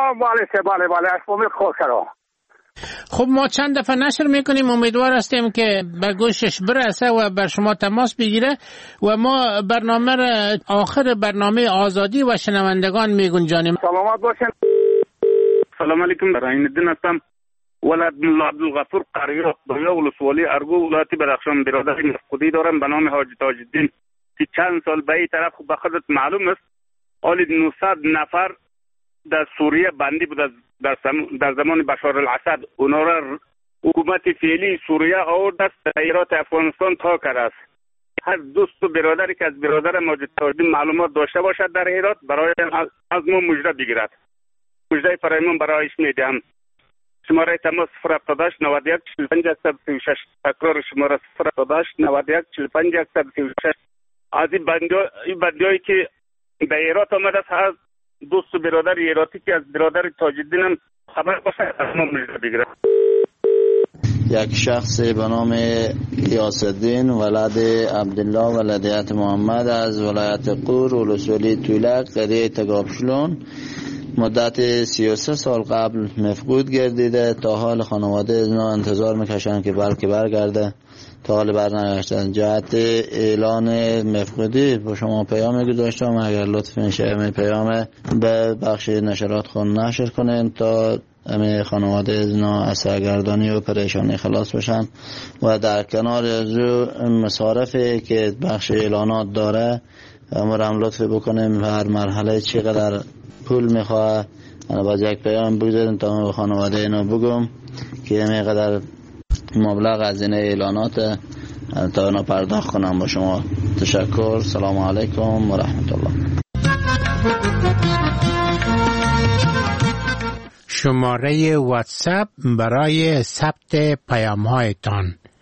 بله از فامیل قار کرده. خب ما چند دفعه نشر میکنیم، امیدوار هستیم که به گوشش برسه و بر شما تماس بگیره و ما برنامه آخر برنامه آزادی و شنوندگان میگنجانیم. سلامت باشین. سلام علیکم، رحیم الدین هستم، ولد ملا عبدالغفور قریه بیا ولسوالی ارگو ولایت بدخشان. برادر مفقودی دارم به نام حاجی تاج الدین که چند سال به این طرف به خودت معلوم است حالی 900 نفر در سوریه بندی بود در زمان بشار الاسد. اونا را حکومت فعلی سوریه آورد است ایرات افغانستان تا کرده است. هر دوست و برادری که از برادر ماجد تاج الدین معلومات داشته باشد در هرات برای از ما مژده بگیرد. مژده فرایمون برایش میدم. شماره تماس 078 91 45 136. تکرار شماره 078 91 45 136. از این بندیایی که به ایرات آمده است دوست و برادر ایراتی که از برادر تاج الدین هم خبر باشه از ما مژده بگیرد. یک شخص به نام غیاث الدین ولد عبدالله ولدیت محمد از ولایت قور ولسوالی تولک قریه تگابشلون مدت 33 سال قبل مفقود گردیده. تا حال خانواده اینا انتظار میکشن که بلکه برگرده، تا حال برنگشتن. جهت اعلان مفقودی با شما پیام گذاشتم، اگر لطف میشه پیام به بخش نشرات خون نشر کنین تا همه خانواده اینا از سرگردانی و پریشانی خلاص بشن. و در کنار از مصارفی که بخش اعلانات داره هم لطف بکنیم هر مرحله چقدر پول میخواه. انا باید یک پیام بگذاریم تا به خانواده اینا بگم که همینقدر مبلغ از این اعلانات تا اینا پرداخت کنم. با شما تشکر. سلام علیکم و رحمت الله. شماره واتساپ برای ثبت پیام‌هایتان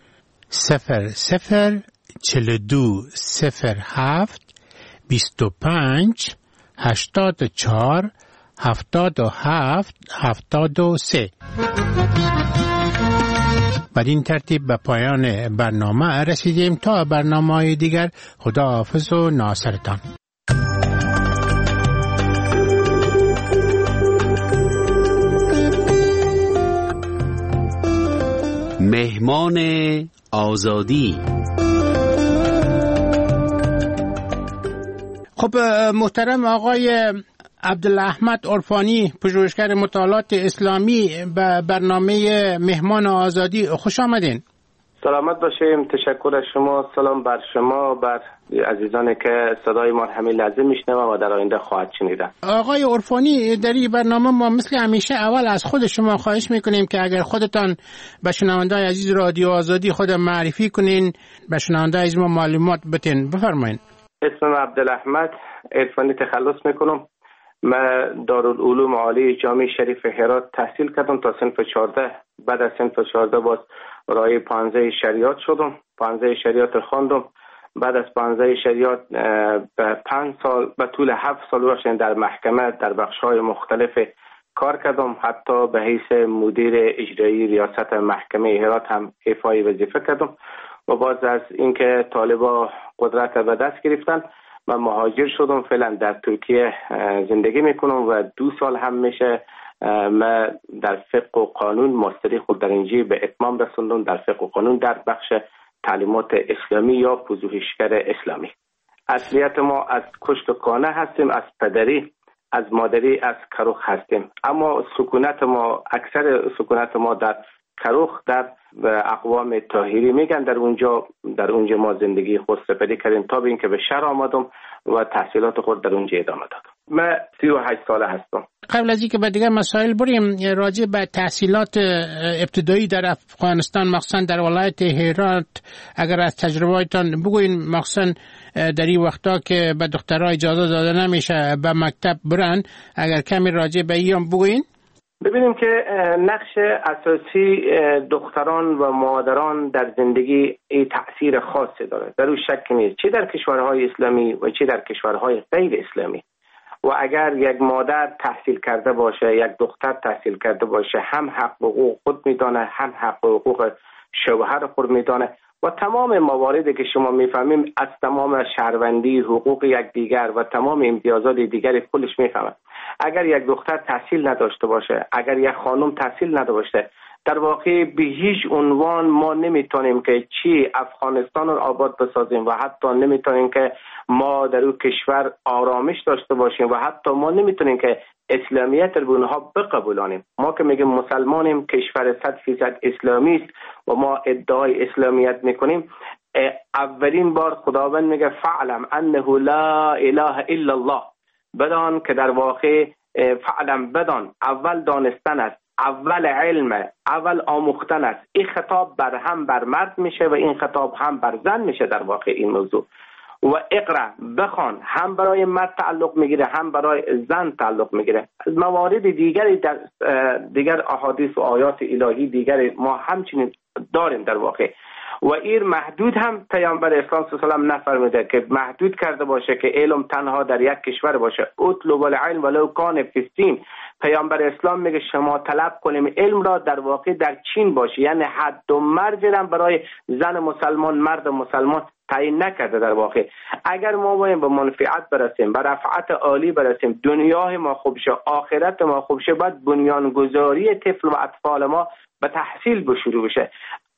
004207 25 84 77 73. بدین ترتیب به پایان برنامه رسیدیم. تا برنامه‌های دیگر خداحافظ و ناصرتان. مهمان آزادی. خب محترم آقای عبدالاحمد عرفانی، پژوهشگر مطالعات اسلامی، به برنامه مهمان آزادی خوش آمدین. سلامت باشیم. تشکر از شما. سلام بر شما، بر عزیزانی که صدای ما همین لحظه میشنوند و در آینده خواهد شنیدن. آقای عرفانی، در این برنامه ما مثل همیشه اول از خود شما خواهش میکنیم که اگر خودتان به شنونده‌های عزیز رادیو آزادی خود معرفی کنین، به شنونده‌های عزیز ما معلومات بدین. بفرمایید. اسمم عبدالاحمد عرفانی، تخلص میکنم. من دارالعلوم عالی جامع شریف هرات تحصیل کردم تا صنف 14. بعد از صنف 14 باز رای 15 شریعت شدم. 15 شریعت خواندم. بعد از 15 شریعت به 5 سال به طول 7 سال در محکمه در بخش‌های مختلف کار کردم. حتی به حیث مدیر اجرایی ریاست محکمه هرات هم ایفای وظیفه کردم. و باز از اینکه طالبا قدرت به دست گرفتن من مهاجر شدم. فعلا در ترکیه زندگی میکنم و 2 سال هم میشه من در فقه و قانون ماستری خود در اینجا به اتمام رسوندم، در فقه و قانون در بخش تعلیمات اسلامی یا پژوهشگر اسلامی. اصلیت ما از کشت و کانه هستیم، از پدری، از مادری، از کروخ هستیم. اما سکونت ما، اکثر سکونت ما در کروخ، در اقوام طاهری میگن. در اونجا ما زندگی خود سپری کردیم تا به اینکه به شهر آمدم و تحصیلات خود در اونجا ادامه دادم. من 38 ساله هستم. قبل از اینکه به دیگر مسائل بریم، راجع به تحصیلات ابتدایی در افغانستان مخصوصا در ولایت هرات اگر از تجربه‌تان بگوین، مخصوصا در این وقتا که به دخترها اجازه داده نمیشه به مکتب برن، اگر کمی راجع به این بگوین. ببینیم که نقش اساسی دختران و مادران در زندگی تأثیر خاصی داره، در اون شک نیست، چه در کشورهای اسلامی و چه در کشورهای غیر اسلامی. و اگر یک مادر تحصیل کرده باشه، یک دختر تحصیل کرده باشه، هم حق و حقوق خود میدانه، هم حق و حقوق شوهر خود میدانه و تمام مواردی که شما میفهمیم از تمام شهروندی، حقوق یکدیگر و تمام امتیازات دیگری خودش میفهمه. اگر یک دختر تحصیل نداشته باشه، اگر یک خانم تحصیل نداشته باشه، در واقع به هیچ عنوان ما نمیتونیم که چی افغانستان رو آباد بسازیم و حتی نمیتونیم که ما در اون کشور آرامش داشته باشیم و حتی ما نمیتونیم که اسلامیت رو به اونها بقبولانیم. ما که میگیم مسلمانیم، کشور 100% اسلامی است و ما ادعای اسلامیت میکنیم، اولین بار خداوند میگه فعلم انه لا اله الا الله، بدان که در واقع فعلم، بدان، اول دانستن است، اول علم، اول آموختن است. این خطاب هم بر مرد میشه و این خطاب هم بر زن میشه. در واقع این موضوع و اقرا، بخوان، هم برای مرد تعلق میگیره هم برای زن تعلق میگیره. از موارد دیگری در دیگر احادیث و آیات الهی دیگری ما همچنین داریم در واقع. و این محدود هم پیامبر اسلام صلی الله علیه و آله نفرموده که محدود کرده باشه که علم تنها در یک کشور باشه. اطلب العلم ولو کان فی الصین، پیامبر اسلام میگه شما طلب کنیم علم را در واقع در چین باشه، یعنی حد و مرج را برای زن مسلمان مرد مسلمان تعیین نکرده. در واقع اگر ما باید به منفعت برسیم، به رفعت عالی برسیم، دنیای ما خوب شه، آخرت ما خوب شه، باید بنیانگذاری طفل و اطفال ما به تحصیل شروع بشه.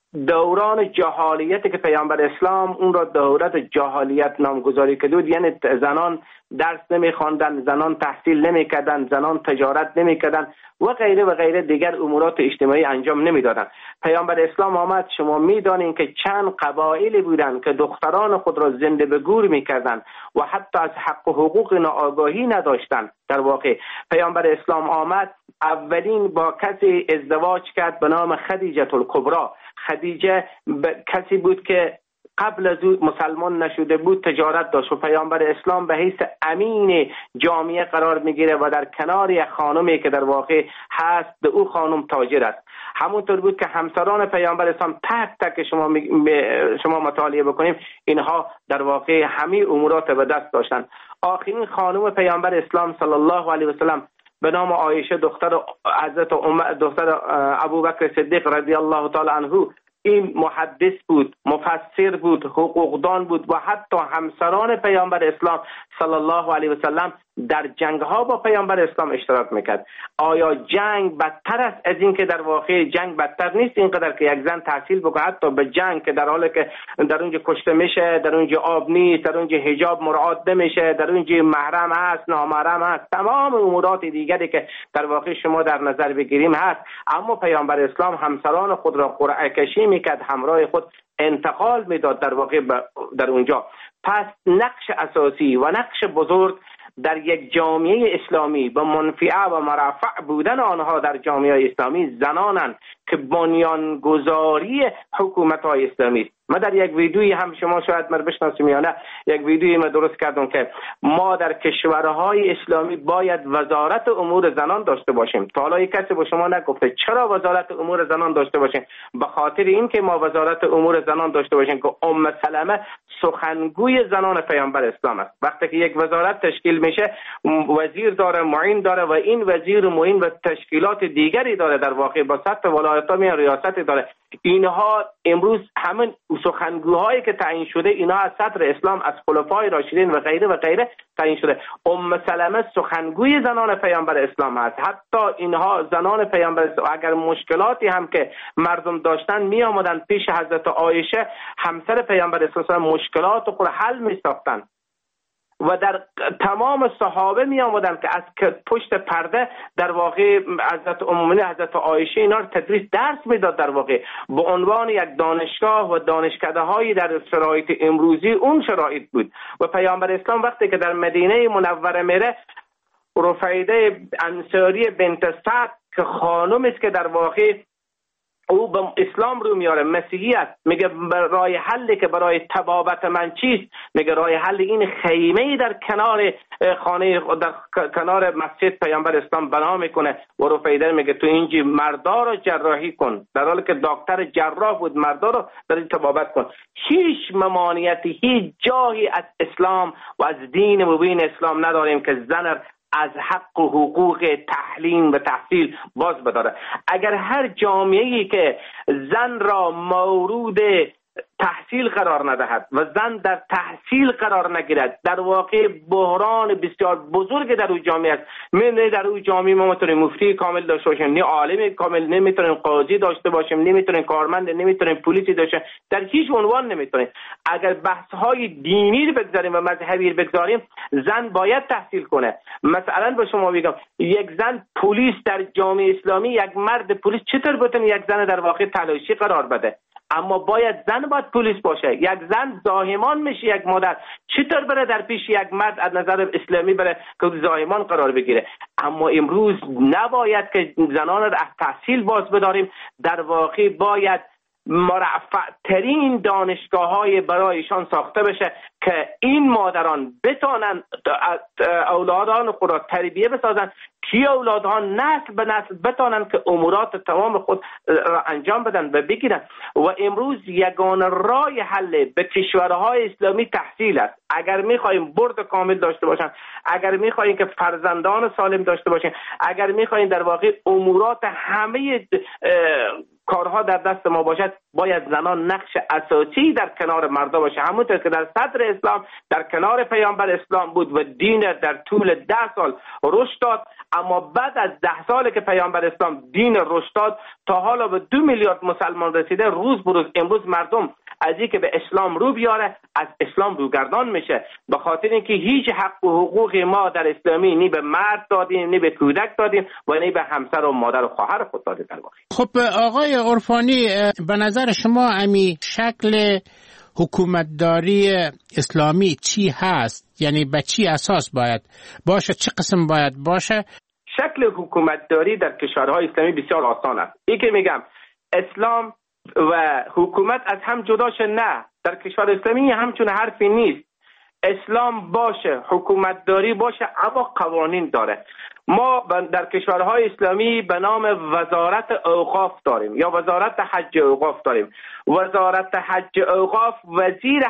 دوران جهالیتی که پیامبر اسلام اون را دورت جهالیت نامگذاری کرد، یعنی زنان درس نمیخواندن، زنان تحصیل نمیکردن، زنان تجارت نمیکردن و غیره و غیره دیگر امورات اجتماعی انجام نمیدادن. پیامبر اسلام آمد، شما میدانین که چند قبایلی بودن که دختران خود را زنده به گور میکردن و حتی از حق و حقوق آگاهی نداشتن. در واقع پیامبر اسلام آمد، اولین با کسی ازدواج کرد به نام خدیجه الکبری. خدیجه کسی بود که قبل از او مسلمان نشده بود، تجارت داشت و پیامبر اسلام به حیث امین جامعه قرار میگیره و در کنار یک خانمی که در واقع هست به او خانم تاجر است. همونطور بود که همسران پیامبر اسلام تک تک شما مطالعه بکنیم، اینها در واقع همه امورات به دست داشتن. آخرین خانم پیامبر اسلام صلی الله علیه و سلم به نام عایشه دختر حضرت دختر ابوبکر صدیق رضی الله تعالی عنه، این محدث بود، مفسر بود، حقوقدان بود و حتی همسران پیامبر اسلام صلی الله علیه و سلم در جنگ ها با پیامبر اسلام اشتراک میکرد. آیا جنگ بدتر است از این که در واقع جنگ بدتر نیست اینقدر که یک زن تحصیل بکنه، حتی به جنگ که در حالی که در اونجا کشته میشه، در اونجا آب نیست، در اونجا حجاب مراعات نمیشه، در اونجا محرم هست، نامحرم هست، تمام امورات دیگری که در واقع شما در نظر بگیریم هست، اما پیامبر اسلام همسران خود را قرعه کشی میکرد، همراه خود انتقال میداد در واقع در اونجا. پس نقش اساسی و نقش بزرگ در یک جامعه اسلامی به منفعه و مرفع بودن آنها در جامعه اسلامی زنانند که بنیانگذاری حکومت‌های اسلامی است. من در یک ویدیویی هم شما شاید من بشناسیم یا نه، یک ویدیویی من درست کردم که ما در کشورهای اسلامی باید وزارت امور زنان داشته باشیم. تا حالا کسی با شما نگفته چرا وزارت امور زنان داشته باشیم؟ به خاطر این که ما وزارت امور زنان داشته باشیم که سلمه سخنگوی زنان پیامبر اسلام است. وقتی که یک وزارت تشکیل میشه، وزیر داره، معین داره و این وزیر و معین و تشکیلات دیگری داره، در واقع با سطح ولایت‌ها می ریاست داره. اینها امروز همین سخنگوهایی که تعیین شده، اینها از صدر اسلام، از خلفای راشدین و غیره تعیین شده. سلمه سخنگوی زنان پیامبر اسلام است. حتی اینها زنان پیامبر اسلام اگر مشکلاتی هم که مردم داشتن می آمدن پیش حضرت عایشه همسر پیامبر اسلام، مشکلات خود حل می ساختن و در تمام صحابه می آمدن که از پشت پرده در واقع حضرت عایشه اینا رو تدریس درس میداد. در واقع به عنوان یک دانشگاه و دانشکده هایی در شرایط امروزی اون شرایط بود. و پیامبر اسلام وقتی که در مدینه منوره میره، رفیده انصاری بنت سعد که خانم است که در واقع او به اسلام رو میاره، مسیحیت، میگه راه حلی که برای تبابت من چیست؟ میگه راه حل این خیمه در کنار خانه، در کنار مسجد پیامبر اسلام بنا میکنه و رفیده میگه تو اینجا مردا رو جراحی کن، در حالی که دکتر جراح بود، مردا رو در تبابت کن. هیچ ممانعتی، هیچ جایی از اسلام و از دین مبین اسلام نداریم که زن از حق و حقوق تعلیم و تحصیل باز بداره. اگر هر جامعه‌ای که زن را مورود تحصیل قرار ندهد و زن در تحصیل قرار نگیرد، در واقع بحران بسیار بزرگ در اون جامعه است. نه در اون جامعه ما میتونیم مفتی کامل داشته باشیم، نه عالم کامل، نمیتونیم قاضی داشته باشیم، نمیتونیم کارمند، نمیتونیم پلیسی داشته، در هیچ عنوان نمیتونیم. اگر بحث های دینی رو بگذاریم و مذهبی رو بگذاریم، زن باید تحصیل کنه. مثلا به شما میگم یک زن پلیس در جامعه اسلامی، یک مرد پلیس چطور بتونه یک زن در واقع تلاشی قرار بده؟ اما زن باید پلیس باشه. یک زن زاهمان میشه، یک مادر چطور بره در پیش یک مرد از نظر اسلامی بره که زاهمان قرار بگیره؟ اما امروز نباید که زنان را از تحصیل باز بداریم، در واقع باید مرفع ترین دانشگاه‌های برایشان ساخته بشه که این مادران بتونن اولادان خود را تربیه بسازن که اولادها نسل به نسل بتونن که امورات تمام خود را انجام بدن و بگیرن. و امروز یگانه راه حل به کشورهای اسلامی تحصیل است. اگر می‌خوایم برد کامل داشته باشن، اگر می‌خوایم که فرزندان سالم داشته باشن، اگر می‌خوایم در واقع امورات همه کارها در دست ما باشد، باید زنان نقش اساسی در کنار مردا باشه، همونطور که در صدر اسلام در کنار پیامبر اسلام بود و دین در طول 10 سال رشد داد. اما بعد از 10 سال که پیامبر اسلام دین رشد داد تا حالا به 2 میلیارد مسلمان رسیده، روز به روز امروز مردم از اینکه به اسلام رو بیاره از اسلام روگردان میشه، به خاطر اینکه هیچ حق و حقوق ما در اسلامی نی به مرد دادیم، نی به کودک دادیم و نی به همسر و مادر و خواهر خود دادیم. در واقع خب آقای عرفانی، به نظر شما امی شکل حکومتداری اسلامی چی هست؟ یعنی به چی اساس باید باشه؟ چه قسم باید باشه؟ شکل حکومتداری در کشورهای اسلامی بسیار آسان است. این که میگم اسلام و حکومت از هم جداشه، نه، در کشور اسلامی همچون حرفی نیست. اسلام باشه، حکومتداری باشه، اما قوانین داره. ما در کشورهای اسلامی به نام وزارت اوقاف داریم یا وزارت حج اوقاف داریم. وزارت حج اوقاف، وزیر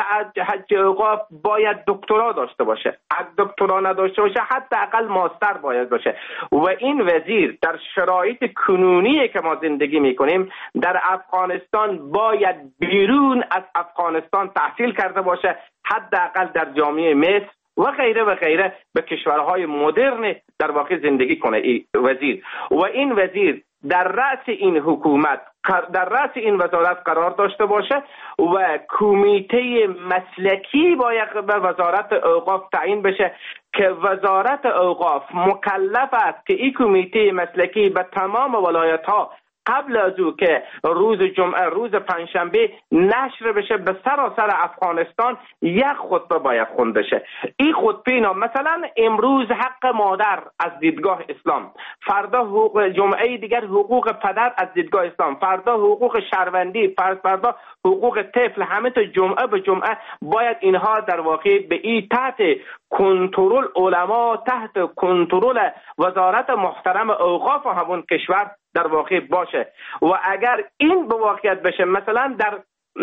حج اوقاف باید دکترا داشته باشه. اگه دکترا نداشته باشه حداقل ماستر باید باشه. و این وزیر در شرایط کنونی که ما زندگی میکنیم در افغانستان باید بیرون از افغانستان تحصیل کرده باشه، حداقل در جامعه مصر و غیره و غیره به کشورهای مدرن در واقع زندگی کنه این وزیر. و این وزیر در رأس این حکومت، در رأس این وزارت قرار داشته باشه و کمیته مسلکی باید به وزارت اوقاف تعیین بشه که وزارت اوقاف مکلف است که این کمیته مسلکی به تمام ولایت‌ها قبل از او که روز جمعه، روز پنجشنبه نشر بشه به سراسر افغانستان، یک خطبه باید خونده شه. این خطبه اینا مثلا امروز حق مادر از دیدگاه اسلام، فردا حقوق جمعه دیگر حقوق پدر از دیدگاه اسلام، فردا حقوق شهروندی، فردا حقوق طفل، همه تا جمعه به جمعه باید اینها در واقع به این تحت کنترل علما، تحت کنترل وزارت محترم اوقاف و همون کشور در واقع باشه. و اگر این به واقعیت بشه، مثلا در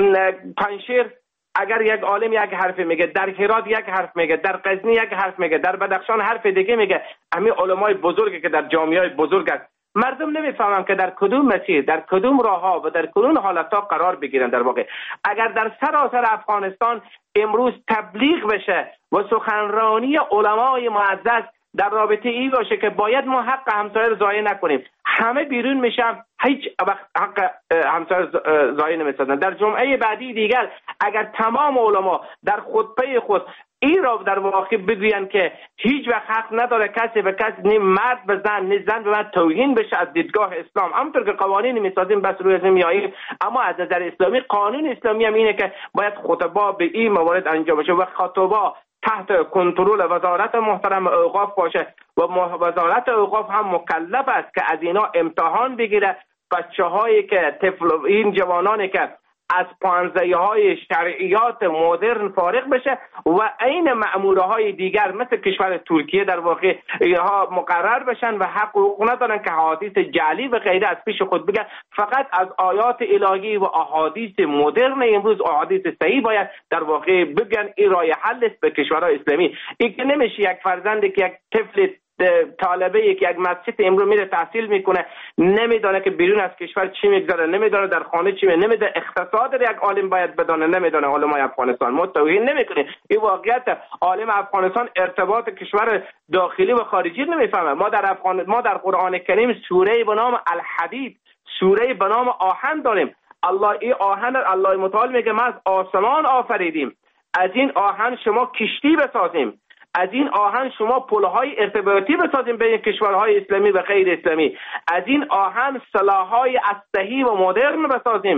پنجشیر اگر یک عالم یک حرف میگه، در هرات یک حرف میگه، در غزنی یک حرف میگه، در بدخشان حرف دیگه میگه، همین علمای بزرگی که در جامعه‌های بزرگ است، مردم نمیفهمن که در کدوم مسیر، در کدوم راهها و در کدوم حالتها قرار بگیرن. در واقع اگر در سراسر افغانستان امروز تبلیغ بشه و سخنرانی علمای معزز در رابطه این باشه که باید ما حق همسایه رو ضایع نکنیم، همه بیرون میشن، هیچ وقت حق همسایه ضایع نمیسازن. در جمعه بعدی دیگر اگر تمام علما در خطبه خود این را در واقع بگوین که هیچ وقت حق نداره کسی به کسی، نه مرد به زن نه زن به مرد توهین بشه از دیدگاه اسلام، همونطور که قوانین میسازیم بس روی نمیاییم، اما از نظر اسلامی قانون اسلامی هم اینه که باید خطبه به این موارد انجام بشه و خطبه تحت کنترل وزارت محترم اوقاف باشه و وزارت اوقاف هم مکلف است که از اینا امتحان بگیره. بچه‌هایی که این جوانانی که از پانزه‌های شرعیات مدرن فارغ بشه و این مأمورهای دیگر مثل کشور ترکیه در واقع اینها مقرر بشن و حق و حقوق ندارن که حدیث جعلی و غیره از پیش خود بگن، فقط از آیات الهی و احادیث مدرن امروز، احادیث صحیح باید در واقع بگن. این راه حل است به کشورهای اسلامی. این که نمیشه یک فرزندی که یک طفل طالبه که یک مسجد امروز میره تحصیل میکنه نمیدونه که بیرون از کشور چی میگذره، نمیدونه در خانه چی میگذره، نمیدونه اقتصاد یک عالم باید بدونه، نمیدونه علمای افغانستان. ما توهین نمیکنیم، این واقعیت. عالم افغانستان ارتباط کشور داخلی و خارجی نمیفهمه. ما در قرآن کریم سوره به نام الحدید، سوره به نام آهن داریم. این آهن الله متعال میگه ما از آسمان آفریدیم، از این آهن شما کشتی بسازیم، از این آهن شما پل‌های ارتباطی بسازیم بین کشورهای اسلامی و غیر اسلامی، از این آهن سلاح‌های اسلحه‌ای و مدرن بسازیم،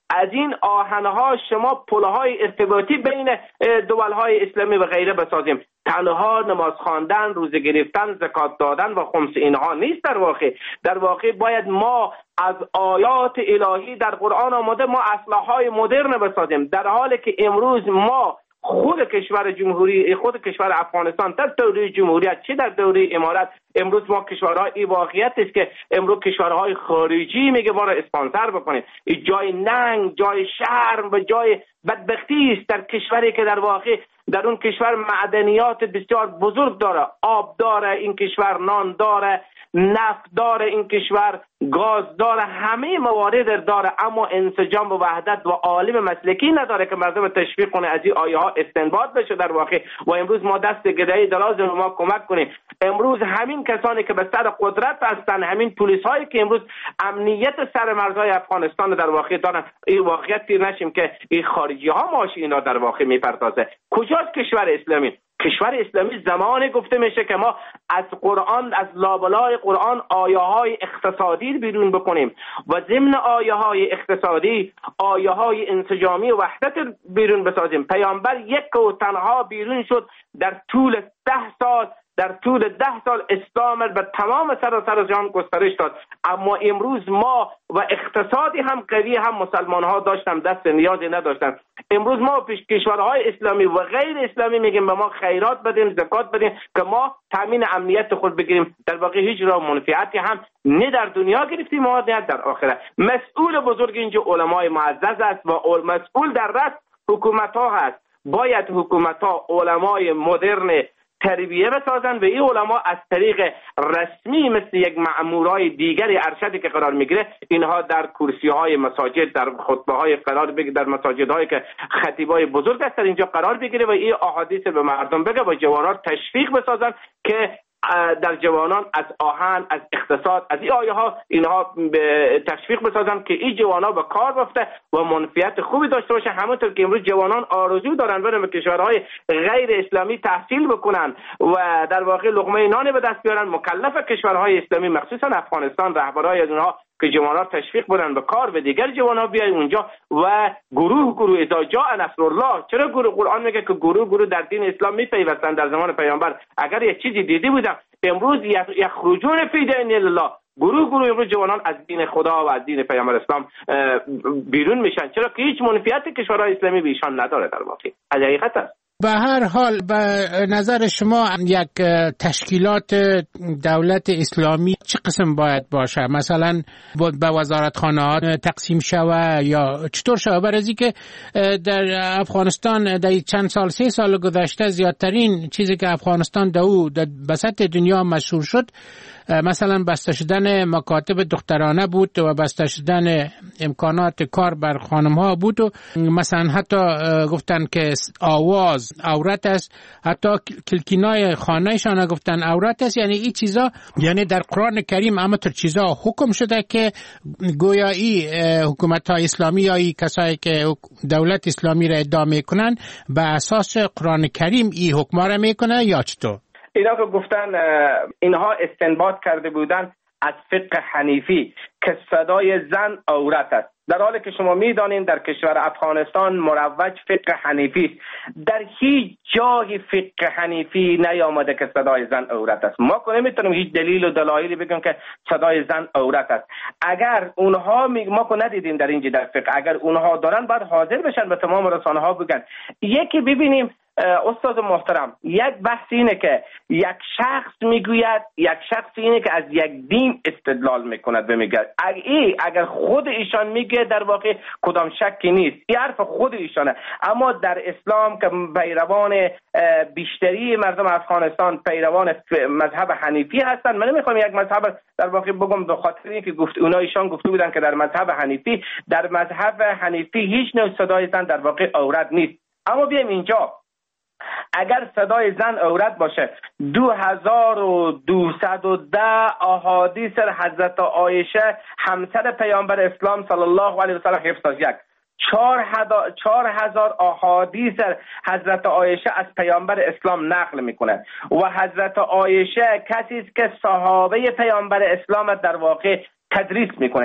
از این آهنها شما پلهای ارتباطی بین دولهای اسلامی و غیره بسازیم. تنها نماز خواندن، روزه گرفتن، زکات دادن و خمس اینها نیست. در واقع باید ما از آیات الهی در قرآن آمده ما اسلحه‌های مدرن بسازیم، در حالی که امروز ما خود کشور افغانستان در دوره جمهوریت چه در دوره امارت، امروز ما کشورهای این واقعیت است که امروز کشورهای خارجی میگه ما را اسپانسر بکنید. جای ننگ، جای شرم و جای بدبختی است در کشوری که در واقع در اون کشور معدنیات بسیار بزرگ داره، آب داره این کشور، نان داره، نفت داره این کشور، گاز داره، همه موارد داره، اما انسجام و وحدت و عالم مسلکی نداره که مردم تشویق کنه از این آیه ها استنباط بشه در واقع. و امروز ما دست گدایی دراز به ما کمک کنیم. امروز همین کسانی که به سر قدرت هستن، همین پلیس هایی که امروز امنیت سر مرزهای افغانستان در واقع دارن، این واقعیت دیر نشیم که این خارجی ها ماش اینا در واقع میپردازه. کجاست کشور اسلامی؟ کشور اسلامی زمانی گفته میشه که ما از قرآن، از لابلای قرآن آیه های اقتصادی بیرون بکنیم و ضمن آیه های اقتصادی آیه های انسجامی و وحدت بیرون بسازیم. پیامبر یک و تنها بیرون شد در طول 10 سال اسلام به تمام سراسر جهان گسترش داد. اما امروز ما و اقتصادی هم قوی هم مسلمان ها داشتن دست نیازی نداشتن. امروز ما پیش کشورهای اسلامی و غیر اسلامی میگیم به ما خیرات بدیم، زکات بدیم که ما تامین امنیت خود بگیریم. در واقع هیچ راه منفعتی هم نه در دنیا گرفتیم و نه در آخرت. مسئول بزرگ اینجا علمای معزز است و مسئول در رأس حکومت ها هست. باید حکومت ها علمای مدرن تربیه بسازن و این علما از طریق رسمی مثل یک مأمورای دیگری ارشدی که قرار میگیره، اینها در کرسی های مساجد، در خطبه های قرار بگیره، در مساجد هایی که خطیبای بزرگ هستن اینجا قرار بگیره و این احادیث به مردم بگه و جوانان تشویق بسازن که در جوانان از آهن، از اقتصاد، از این آیه ها اینها به تشویق بسازن که این جوانا به کار بفته و منفعت خوبی داشته باشه. همونطور که امروز جوانان آرزو دارن برن به کشورهای غیر اسلامی تحصیل بکنن و در واقع لقمه نان به دست بیارن، مکلف کشورهای اسلامی مخصوصا افغانستان رهبرای از اونها که جوانان تشویق بدن به کار و دیگر جوانان بیاین اونجا و گروه اذا جاء نصر الله. چرا قرآن میگه که گروه در دین اسلام میپیوستن در زمان پیامبر؟ اگر یک چیزی دیدی بودم امروز یخرجون فی دین الله، گروه امروز جوانان از دین خدا و از دین پیامبر اسلام بیرون میشن. چرا که هیچ منفعت کشورهای اسلامی به ایشان نداره. در واقع از حقیقت است. به هر حال به نظر شما یک تشکیلات دولت اسلامی چه قسم باید باشه؟ مثلا به وزارتخانه ها تقسیم شوه یا چطور شوه؟ برای اینکه در افغانستان در چند سال 3 سال گذشته زیادترین چیزی که افغانستان در بسط دنیا مشهور شد مثلا بسته شدن مکاتب دخترانه بود و بسته شدن امکانات کار بر خانم ها بود و مثلا حتی گفتن که آواز عورت است، حتی کلکینای خانهشان گفتن عورت است. یعنی این چیزا، یعنی در قرآن کریم همینطور چیزا حکم شده که گویایی حکومت های اسلامی یا کسایی که دولت اسلامی را ادعا میکنن به اساس قرآن کریم این حکما را میکنه یا چطور؟ اینا که گفتن اینها استنباط کرده بودن از فقه حنیفی که صدای زن عورت است، در حالی که شما میدانید در کشور افغانستان مروج فقه حنیفی است. در هیچ جای فقه حنیفی نیامده که صدای زن عورت است. ما که نمیتونیم هیچ دلیل و دلایلی بگیم که صدای زن عورت است. اگر اونها ما که ندیدیم در اینجا در فقه، اگر اونها دارن باید حاضر بشن به تمام رسانه ها بگن. یکی ببینیم استاد محترم، یک بحث اینه که یک شخص میگوید، یک شخص اینه که از یک دین استدلال میکند و میگه اگر خود ایشان میگه در واقع کدام شکی نیست، این حرف خود ایشانه. اما در اسلام که پیروان بیشتری مردم افغانستان پیروان مذهب حنیفی هستن، من نمیخوام یک مذهب در واقع بگم به خاطر اینکه ایشان گفته بودن که در مذهب حنیفی هیچ نوع صدای زن در واقع عورت نیست. اما بیایم اینجا، اگر صدای زن عورت باشه 2210 احادیث حضرت عایشه همسر پیامبر اسلام صلی الله علیه و سلم حفظ از 4000 احادیث حضرت عایشه از پیامبر اسلام نقل میکنه و حضرت عایشه کسی است که صحابه پیامبر اسلام در واقع تدریس میکنه.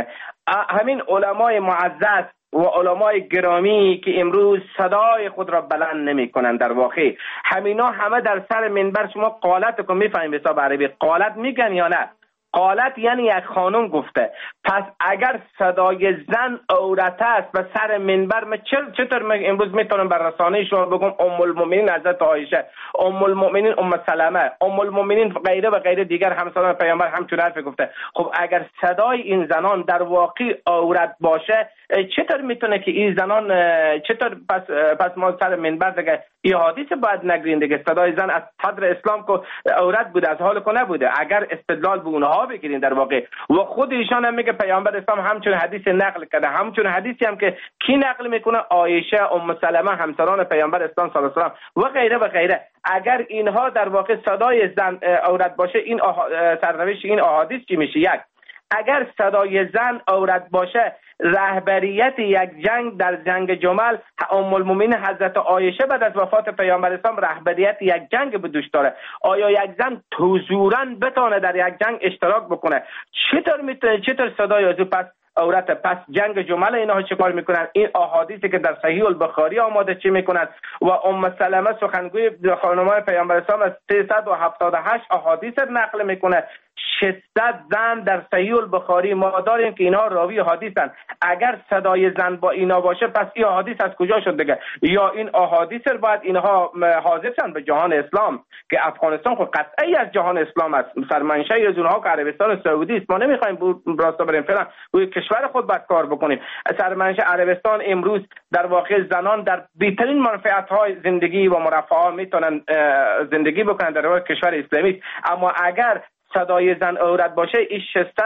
همین علمای معزز و علمای گرامی که امروز صدای خود را بلند نمی کنند، در واقع همینا همه در سر منبر، شما قالت کو میفهمید حساب عربی قالت میگن یا نه؟ قالت یعنی یک خانم گفته. پس اگر صدای زن عورت است و سر منبر، من چطور امروز میتونم بر رسانه شما بگم ام المؤمنین حضرت عایشه، ام المؤمنین ام سلمه، ام المؤمنین غیره و غیره دیگر همسران پیامبر همچون حرف گفته. خب اگر صدای این زنان در واقع عورت باشه، چطور میتونه که این زنان چطور پس ما سر منبر دیگه این حدیث باید نگرین دیگه؟ صدای زن از صدر اسلام که عورت بوده، از حال که نبوده. اگر استدلال به اونها بگیرین در واقع، و خود ایشان هم میگه پیامبر اسلام همچون حدیث نقل کرده، همچون حدیثی هم که کی نقل میکنه؟ عایشه، ام سلمه، همسران پیامبر اسلام صلی الله علیه و آله و غیره و غیره. اگر اینها در واقع صدای زن عورت باشه، این سرنوشت این احادیث چی میشه؟ یک، اگر صدای زن عورت باشه، رهبریت یک جنگ در جنگ جمل، ام المؤمنین حضرت عایشه بعد از وفات پیامبر اسلام رهبریت یک جنگ به دوش داره. آیا یک زن حضوراً بتونه در یک جنگ اشتراک بکنه؟ چطور میتونه؟ چطور صدای از پس عورت؟ پس جنگ جمل اینها چه کار میکنن؟ این احادیثی که در صحیح البخاری آماده چی میکنن؟ و ام سلمه سخنگوی خانمای پیامبر اسلام از 378 احادیث نقل میکنه. 600 زن در صحیح البخاری ما داریم که اینها راوی حدیثن. اگر صدای زن با اینا باشه، پس این حدیث از کجا شد دیگه؟ یا این احادیث رو باید اینها حاضرن به جهان اسلام، که افغانستان خود قطعی از جهان اسلام است، سرمنشأ از اونها که عربستان سعودی است. ما نمیخوایم راستا بریم فعلا روی کشور خود باید کار بکنیم. سرمنشأ عربستان امروز در واقع زنان در بهترین منفعت‌های زندگی و مرفه میتونن زندگی بکنن در واقع کشور اسلامی. اما اگر صدای زن عورت باشه، این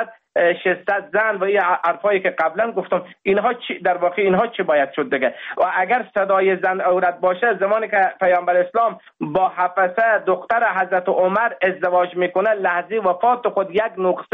600 زن و این حرفایی که قبلا گفتم، اینها در واقع اینها چه باید شد دیگه؟ و اگر صدای زن عورت باشه، زمانی که پیامبر اسلام با حفصه دختر حضرت عمر ازدواج میکنه، لحظه وفات خود یک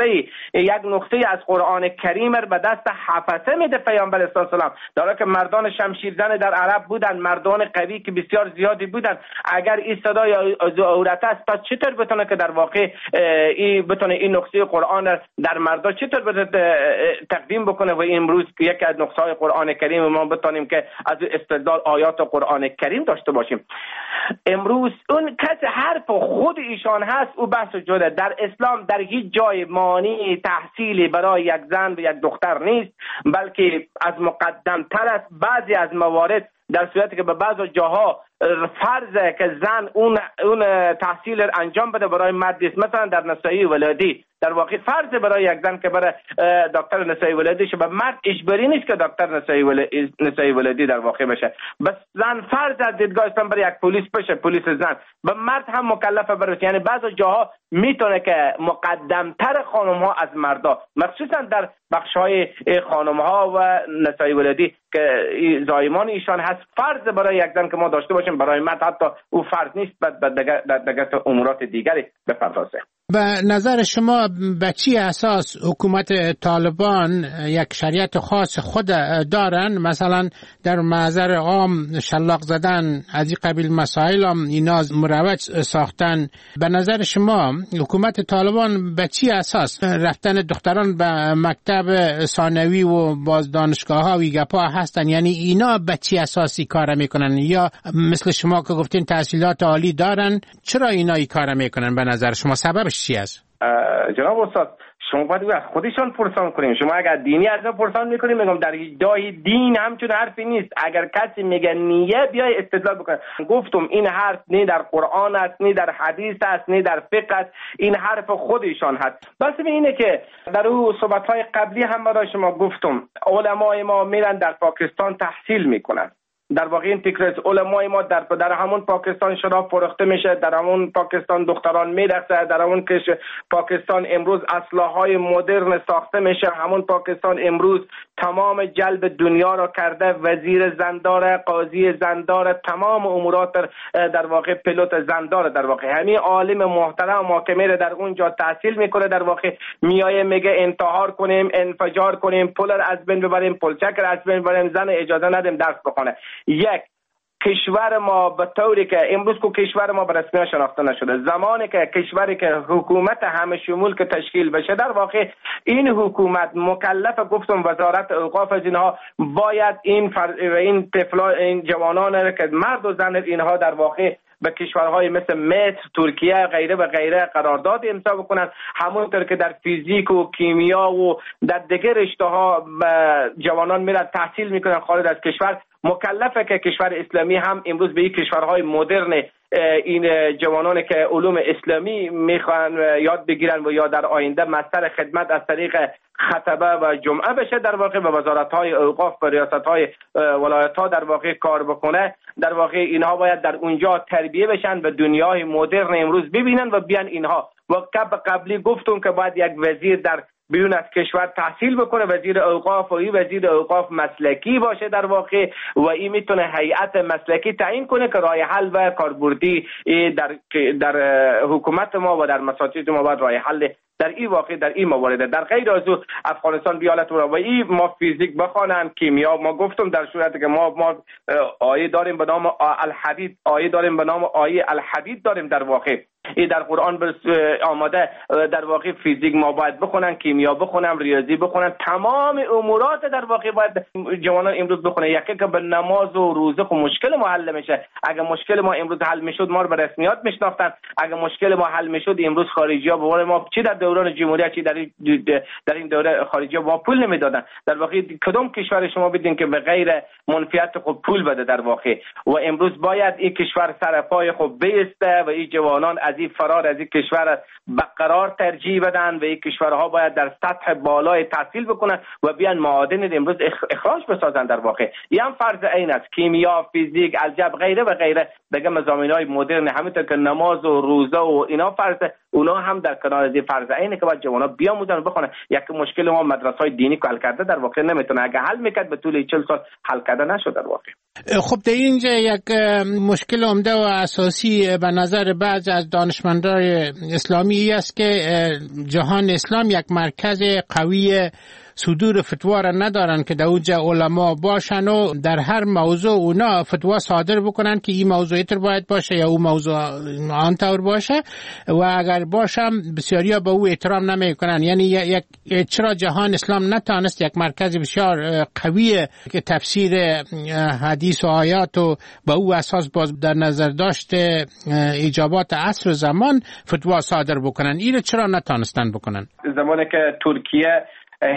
نقطه از قرآن کریم به دست حفصه میده پیامبر اسلام سلام، در که مردان شمشیرزن در عرب بودن، مردان قوی که بسیار زیادی بودن. اگر این صدای عورت است، پس چطور بتونه که در واقع بتونه این نقطه قرآن در مردا چطور بده تقدیم بکنه؟ و امروز یکی از نقطه‌های قرآن کریم ما بتونیم که از استدلال آیات قرآن کریم داشته باشیم. امروز اون کسی حرف خود ایشان هست، او بحث جدا. در اسلام در هیچ جای مانع تحصیلی برای یک زن و یک دختر نیست، بلکه از مقدم تر است. بعضی از موارد در صورتی که به بعض جاها فرضه که زن اون تحصیل انجام بده برای مرد است، مثلا در نسایی ولادی در واقع فرض برای یک زن که برای دکتر نسایی ولادی شه، به مرد اجباری نیست که دکتر نسایی ولادی در واقع بشه. بس زن فرض از دیدگاه اسلام برای یک پلیس بشه، پلیس زن، به مرد هم مکلفه بره. یعنی بعض جاها میتونه که مقدمتر خانم ها از مردا، مخصوصا در بخش های خانم ها و نسایی ولادی که زایمان ایشان هست، فرض برای یک زن که ما داشته باشیم، برای مرد حتی او فرض نیست، در امورات دیگری بپردازه. به نظر شما به چی اساس حکومت طالبان یک شریعت خاص خود دارن؟ مثلا در محضر عام شلاق زدن از این قبیل مسائل هم اینا مروج ساختن. به نظر شما حکومت طالبان به چی اساس رفتن دختران به مکتب ثانوی و باز دانشگاه ها و گپا هستن؟ یعنی اینا به چی اساسی کار میکنن؟ یا مثل شما که گفتین تحصیلات عالی دارن، چرا اینا این کار میکنن؟ به نظر شما سببش چی است؟ جناب استاد، شما باید از خودشان پرسان کنیم. شما اگر دینی از ما پرسان میکنیم، میگم در جای دین همچون حرفی نیست. اگر کسی میگه نیه، بیای استدلال بکنه. گفتم این حرف نه در قرآن است، نه در حدیث است، نه در فقه است، این حرف خودشان هست. بس اینه که در اون صحبت‌های قبلی هم برای شما گفتم، علمای ما میرن در پاکستان تحصیل میکنن. در واقع این تکرار علمای ما در همون پاکستان شراب فروخته میشه، در همون پاکستان دختران میرقصه، در همون پاکستان امروز اسلحه‌های مدرن ساخته میشه، همون پاکستان امروز تمام جلب دنیا را کرده، وزیر زندار، قاضی زندار، تمام امورات در واقع پیلوت زندار. در واقع همین عالم محترم ما که میره در اونجا تحصیل میکنه، در واقع میایه میگه انتحار کنیم، انفجار کنیم، پول از بین ببریم، پلچک از بین ببریم، زن اجازه ندیم درس بخونه. یک، کشور ما به طوری که امروز که کشور ما به رسمیت شناخته نشده، زمانی که کشوری که حکومت همه شمول که تشکیل بشه، در واقع این حکومت مکلف، گفتم وزارت اوقاف از اینها باید این طفلا، این جوانان که مرد و زن اینها در واقع به کشورهای مثل مصر، ترکیه غیره و غیره قرارداد امضا بکنن، همونطور که در فیزیک و کیمیا و در دیگر رشته ها جوانان میرن تحصیل میکنن خارج از کشور. مکلفه که کشور اسلامی هم امروز به این کشورهای مدرن این جوانانی که علوم اسلامی میخوان یاد بگیرن و یا در آینده مستر خدمت از طریق خطبه و جمعه بشه، در واقع به وزارت‌های اوقاف و ریاست‌های ولایت‌ها در واقع کار بکنه. در واقع اینها باید در اونجا تربیه بشن و دنیای مدرن امروز ببینن و بیان اینها. و قبلی گفتم که باید یک وزیر در بیرون از کشور تحصیل بکنه، وزیر اوقاف، و این وزیر اوقاف مسلکی باشه در واقع، و این میتونه هیئت مسلکی تعیین کنه که راه حل و کاربردی در حکومت ما و در مساجد ما باید راه حل در این واقع در این موارد. در غیر از او افغانستان بیالت و این ما فیزیک بخوانم، کیمیا، ما گفتم در صورتی که ما آیه داریم به نام الحدید، آیه داریم به نام آیه الحدید داریم در واقع، این در قرآن آماده. در واقع فیزیک ما باید بخونن، کیمیا بخونم، ریاضی بخونن، تمام امورات در واقع باید جوانان امروز بخونن. یکی که به نماز و روزه خب مشکل ما حل میشه. اگه مشکل ما امروز حل میشد ما رو به رسمیات میشناختن، اگه مشکل ما حل میشد امروز خارجی‌ها به قول ما چی در دوران جمهوریت چی در این دوره خارجی‌ها ما پول نمیدادن. در واقع کدام کشور شما بدین که به غیر منفعت خود پول بده در واقع، و امروز باید این کشور سر پای خود بیسته و این جوانان از این فرار از این کشور برقرار ترجیح بدن و این کشورها باید در سطح بالای تحصیل بکنن و بیان معادن امروز اخراج بسازن در واقع. این هم فرض عین است. کیمیا، فیزیک، الجبر غیره و غیره دیگه مضامین‌های مدرن، همونطور که نماز و روزه و اینا فرض، اونا هم در کنار از فرض عینه که باید جوانا بیاموزن و بخونن. یک مشکل ما مدرسه‌های دینی که حل کرده در واقع نمیتونه، اگه حل میکرد به طول 40 سال حل کرده نشد در واقع. خب در اینجا یک مشکل عمده و اساسی به نظر بعضی از دانشمندان اسلامی است که جهان اسلام یک مرکز قوی صدور فتوا را ندارن که در اونجا علما باشن و در هر موضوع اونا فتوا صادر بکنن که این موضوع اینطور باید باشه یا اون موضوع آنطور باشه، و اگر باشم بسیاریا به او احترام نمیکنن. یعنی چرا جهان اسلام نتانست یک مرکز بسیار قوی که تفسیر حدیث و آیات و به او اساس باز در نظر داشته ایجابات عصر و زمان فتوا صادر بکنن؟ اینو چرا نتانستن بکنن؟ زمانی که ترکیه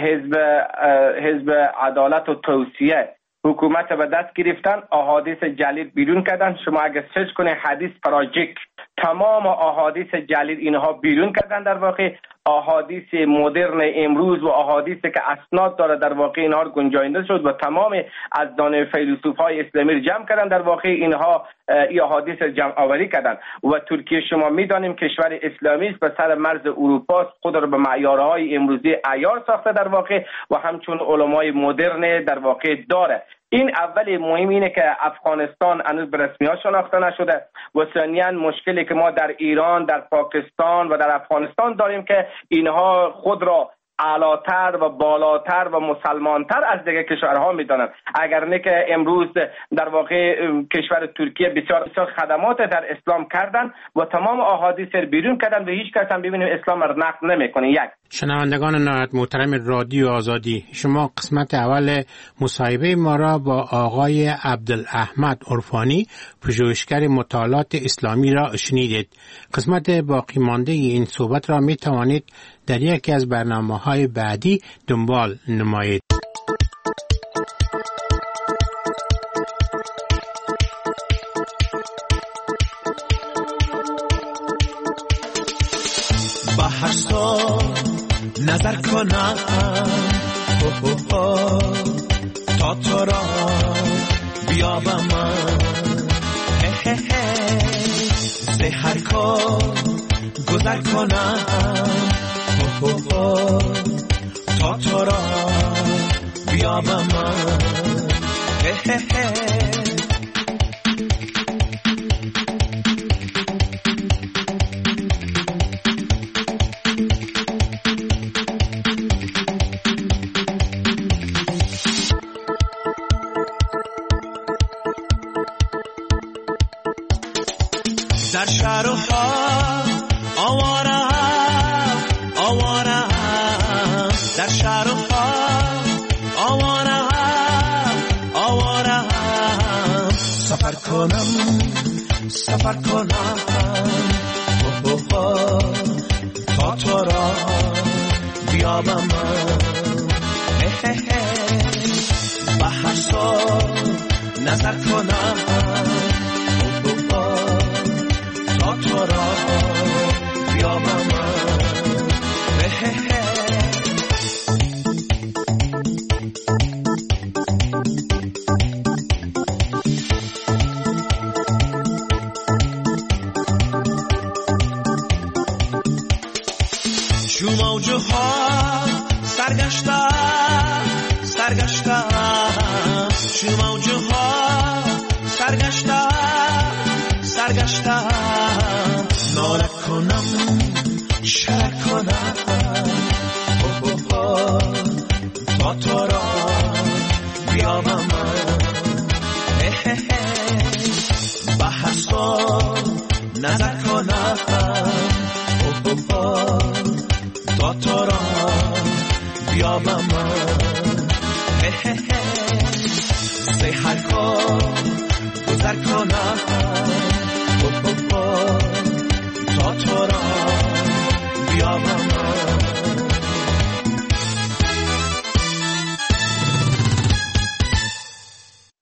حزب عدالت و توسعه حکومت به دست گرفتن، احادیث جلیل بیرون کردن. شما اگه سرچ کنید حدیث پراجیک، تمام احادیث جلیل اینها بیرون کردن در واقع. احادیث مدرن امروز و احادیثی که اسناد داره در واقع اینها رو گنجانده شد و تمام از دانه فیلسوفای اسلامی رو جمع کردن در واقع. اینها این احادیث جمع آوری کردن و ترکیه شما میدانیم کشور اسلامی است، به سر مرز اروپا، خود را به معیارهای امروزی عیار ساخته در واقع و همچون علمای مدرن در واقع داره. این اول مهم اینه که افغانستان هنوز به رسمیت شناخته نشده و ثانیاً مشکلی که ما در ایران، در پاکستان و در افغانستان داریم که اینها خود را اعلاتر و بالاتر و مسلمانتر از دیگه کشورها میدانند. اگر نه که امروز در واقع کشور ترکیه بسیار خدمات در اسلام کردن و تمام احادیث رو بیرون کردن و هیچ کس هم ببینیم اسلام رو نقد نمیکنه. یک شنوندگان نهایت محترم رادیو آزادی، شما قسمت اول مصاحبه ما را با آقای عبدالاحمد عرفانی، پژوهشگر مطالعات اسلامی را شنیدید. قسمت باقی مانده این صحبت را می توانید در یکی از برنامه‌های بعدی دنبال نمایید. با هر سال نظر کنم تا تو را بیابم زهر کار گذر کنم تا تو را بیابم در شهر و خاک آوارم آوارم در شهر و خاک آوارم سفر کنم تا تو را بیابم به هر سال نظر کنم تا تو را بیابم چو موجه ها سرگشتم چو موجه ها سرگشتم ناله کنم شرک کنم تا تو را بیابم به هر سال نظر کنم تا تو را بیابم